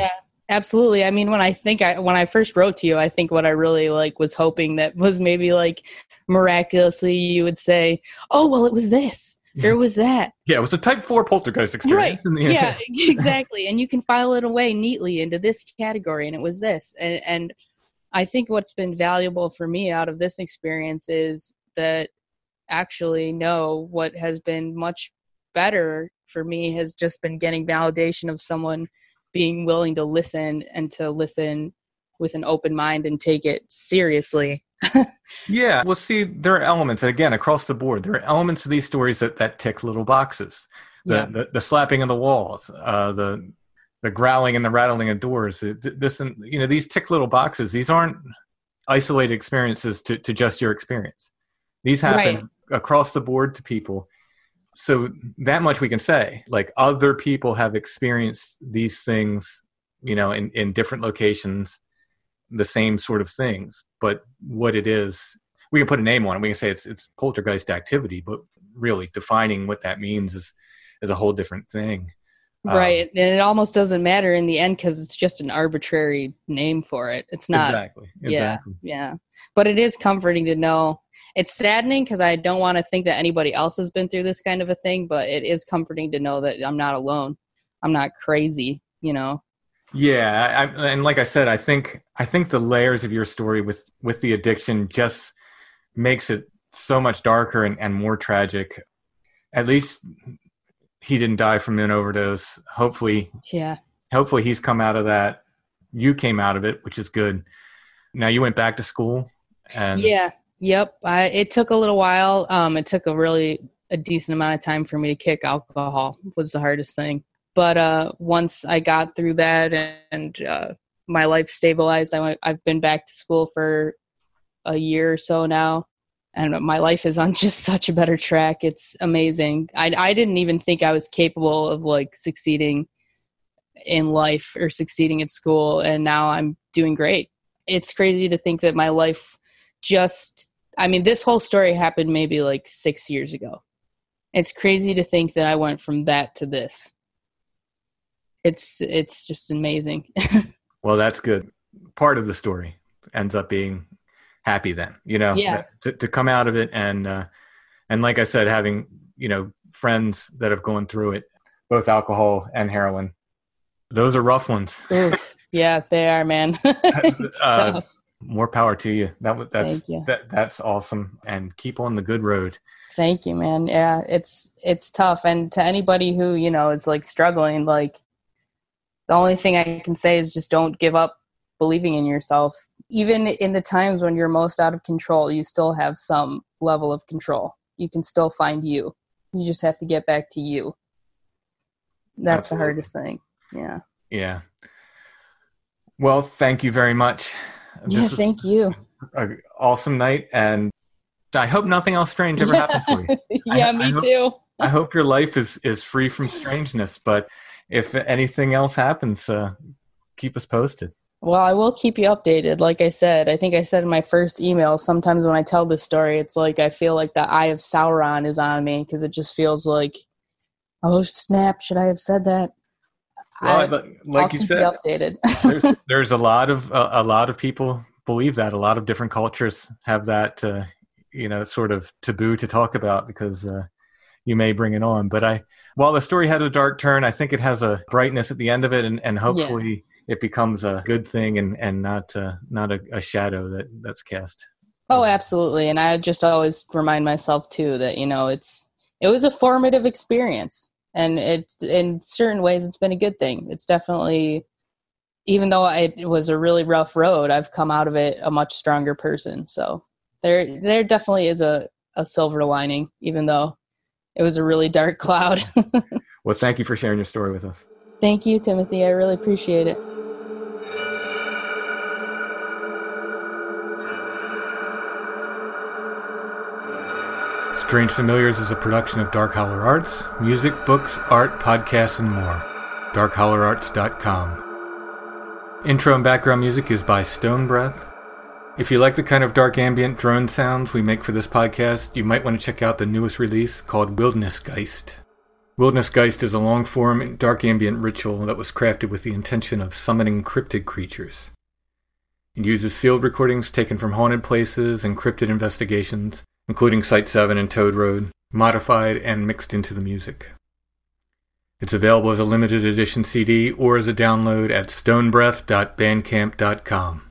Absolutely. I mean, when I think I, when I first wrote to you, I think what I really like was hoping that was maybe like miraculously you would say, oh, well, it was this, or it was that. Yeah, it was a type four poltergeist experience. Right. Yeah, exactly. And you can file it away neatly into this category, and it was this. And, and I think what's been valuable for me out of this experience is that actually, no, what has been much better for me has just been getting validation of someone being willing to listen and to listen with an open mind and take it seriously. Yeah. Well, see, there are elements, and again, across the board, there are elements of these stories that, that tick little boxes. The, yeah. the, the slapping of the walls, uh, the the growling and the rattling of doors. The, this, and you know, these tick little boxes. These aren't isolated experiences to, to just your experience. These happen right. across the board to people. So that much we can say, like other people have experienced these things, you know, in, in different locations, the same sort of things. But what it is, we can put a name on it. We can say it's it's poltergeist activity, but really defining what that means is is a whole different thing. Right. Um, and it almost doesn't matter in the end because it's just an arbitrary name for it. It's not. Exactly. Exactly. Yeah. Yeah. But it is comforting to know. It's saddening because I don't want to think that anybody else has been through this kind of a thing, but it is comforting to know that I'm not alone. I'm not crazy, you know? Yeah. I, and like I said, I think, I think the layers of your story with, with the addiction just makes it so much darker and, and more tragic. At least he didn't die from an overdose. Hopefully, yeah. Hopefully he's come out of that. You came out of it, which is good. Now you went back to school and yeah. Yep. I, it took a little while. Um, it took a really a decent amount of time for me to kick alcohol was the hardest thing. But uh, once I got through that and, and uh, my life stabilized, I went, I've been back to school for a year or so now. And my life is on just such a better track. It's amazing. I, I didn't even think I was capable of like succeeding in life or succeeding at school. And now I'm doing great. It's crazy to think that my life just, I mean, this whole story happened maybe like six years ago. It's crazy to think that I went from that to this. It's, it's just amazing. Well, that's good. Part of the story ends up being happy then, you know, yeah. to, to come out of it. And, uh, and like I said, having, you know, friends that have gone through it, both alcohol and heroin, those are rough ones. Ooh, yeah, they are, man. uh, more power to you. That that's, you. that, that's awesome. And keep on the good road. Thank you, man. Yeah, it's, it's tough. And to anybody who, you know, is like struggling, like the only thing I can say is just don't give up believing in yourself. Even in the times when you're most out of control, you still have some level of control. You can still find you. You just have to get back to you. That's Absolutely. The hardest thing. Yeah. Yeah. Well, thank you very much. Yeah, this thank you. An awesome night. And I hope nothing else strange ever yeah. happens for you. yeah, I, me I hope, too. I hope your life is, is free from strangeness. But if anything else happens, uh, keep us posted. Well, I will keep you updated. Like I said, I think I said in my first email, sometimes when I tell this story, it's like I feel like the eye of Sauron is on me because it just feels like, oh, snap, should I have said that? Well, I, like I'll you keep said, you updated. there's, there's a lot of uh, a lot of people believe that. A lot of different cultures have that, uh, you know, sort of taboo to talk about because uh, you may bring it on. But I, while the story had a dark turn, I think it has a brightness at the end of it, and, and hopefully. Yeah. It becomes a good thing and, and not uh, not a, a shadow that, that's cast. Oh, absolutely. And I just always remind myself, too, that, you know, it's it was a formative experience. And it's in certain ways, it's been a good thing. It's definitely, even though it was a really rough road, I've come out of it a much stronger person. So there there definitely is a, a silver lining, even though it was a really dark cloud. Well, thank you for sharing your story with us. Thank you, Timothy. I really appreciate it. Strange Familiars is a production of Dark Holler Arts. Music, books, art, podcasts, and more. dark holler arts dot com. Intro and background music is by Stone Breath. If you like the kind of dark ambient drone sounds we make for this podcast, you might want to check out the newest release called Wilderness Geist. Wilderness Geist is a long-form, dark ambient ritual that was crafted with the intention of summoning cryptid creatures. It uses field recordings taken from haunted places and cryptid investigations, including Site seven and Toad Road, modified and mixed into the music. It's available as a limited edition C D or as a download at stonebreath dot bandcamp dot com.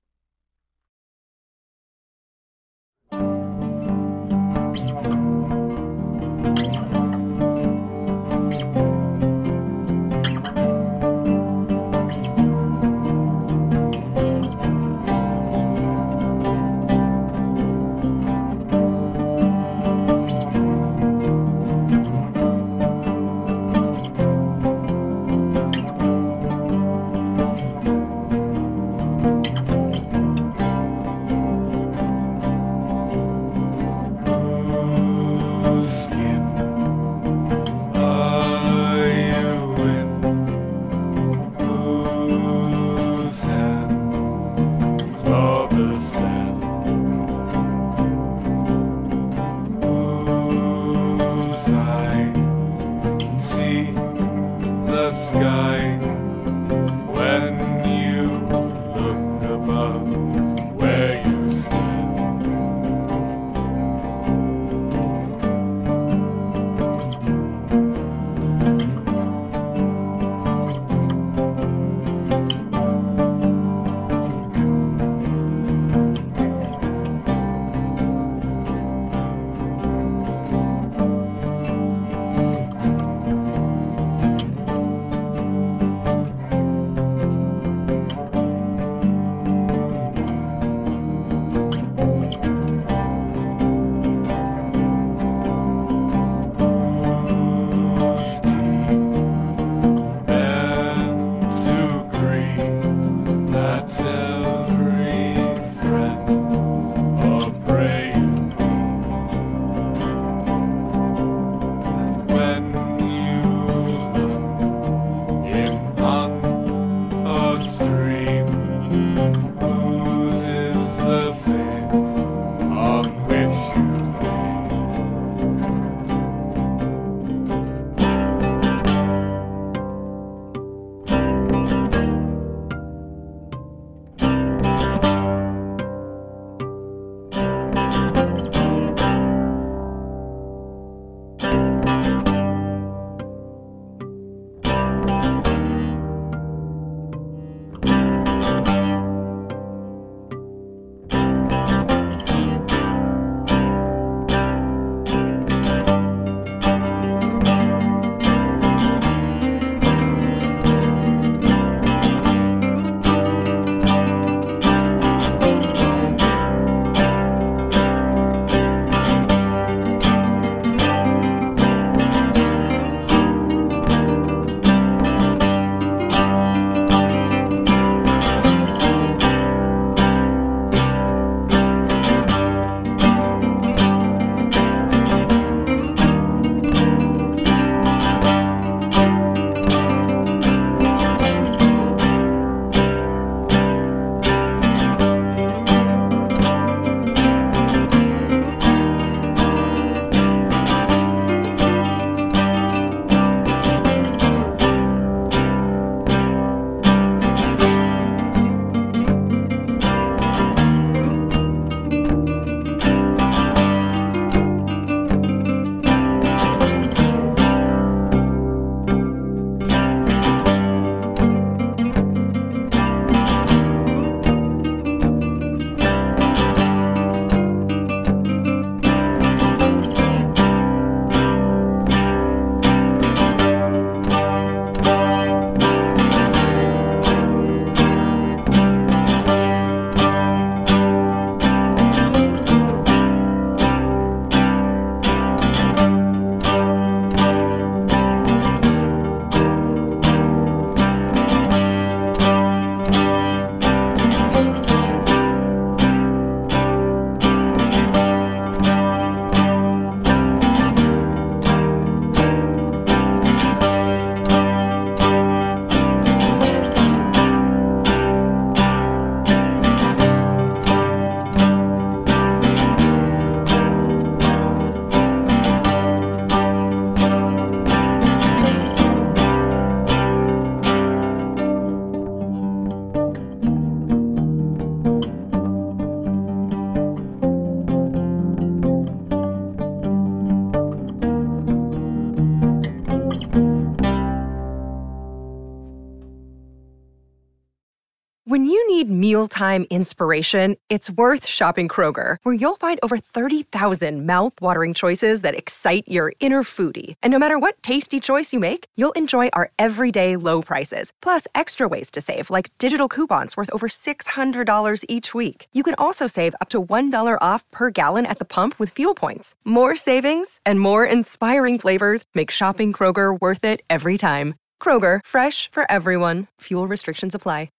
When you need mealtime inspiration, it's worth shopping Kroger, where you'll find over thirty thousand mouth-watering choices that excite your inner foodie. And no matter what tasty choice you make, you'll enjoy our everyday low prices, plus extra ways to save, like digital coupons worth over six hundred dollars each week. You can also save up to one dollar off per gallon at the pump with fuel points. More savings and more inspiring flavors make shopping Kroger worth it every time. Kroger, fresh for everyone. Fuel restrictions apply.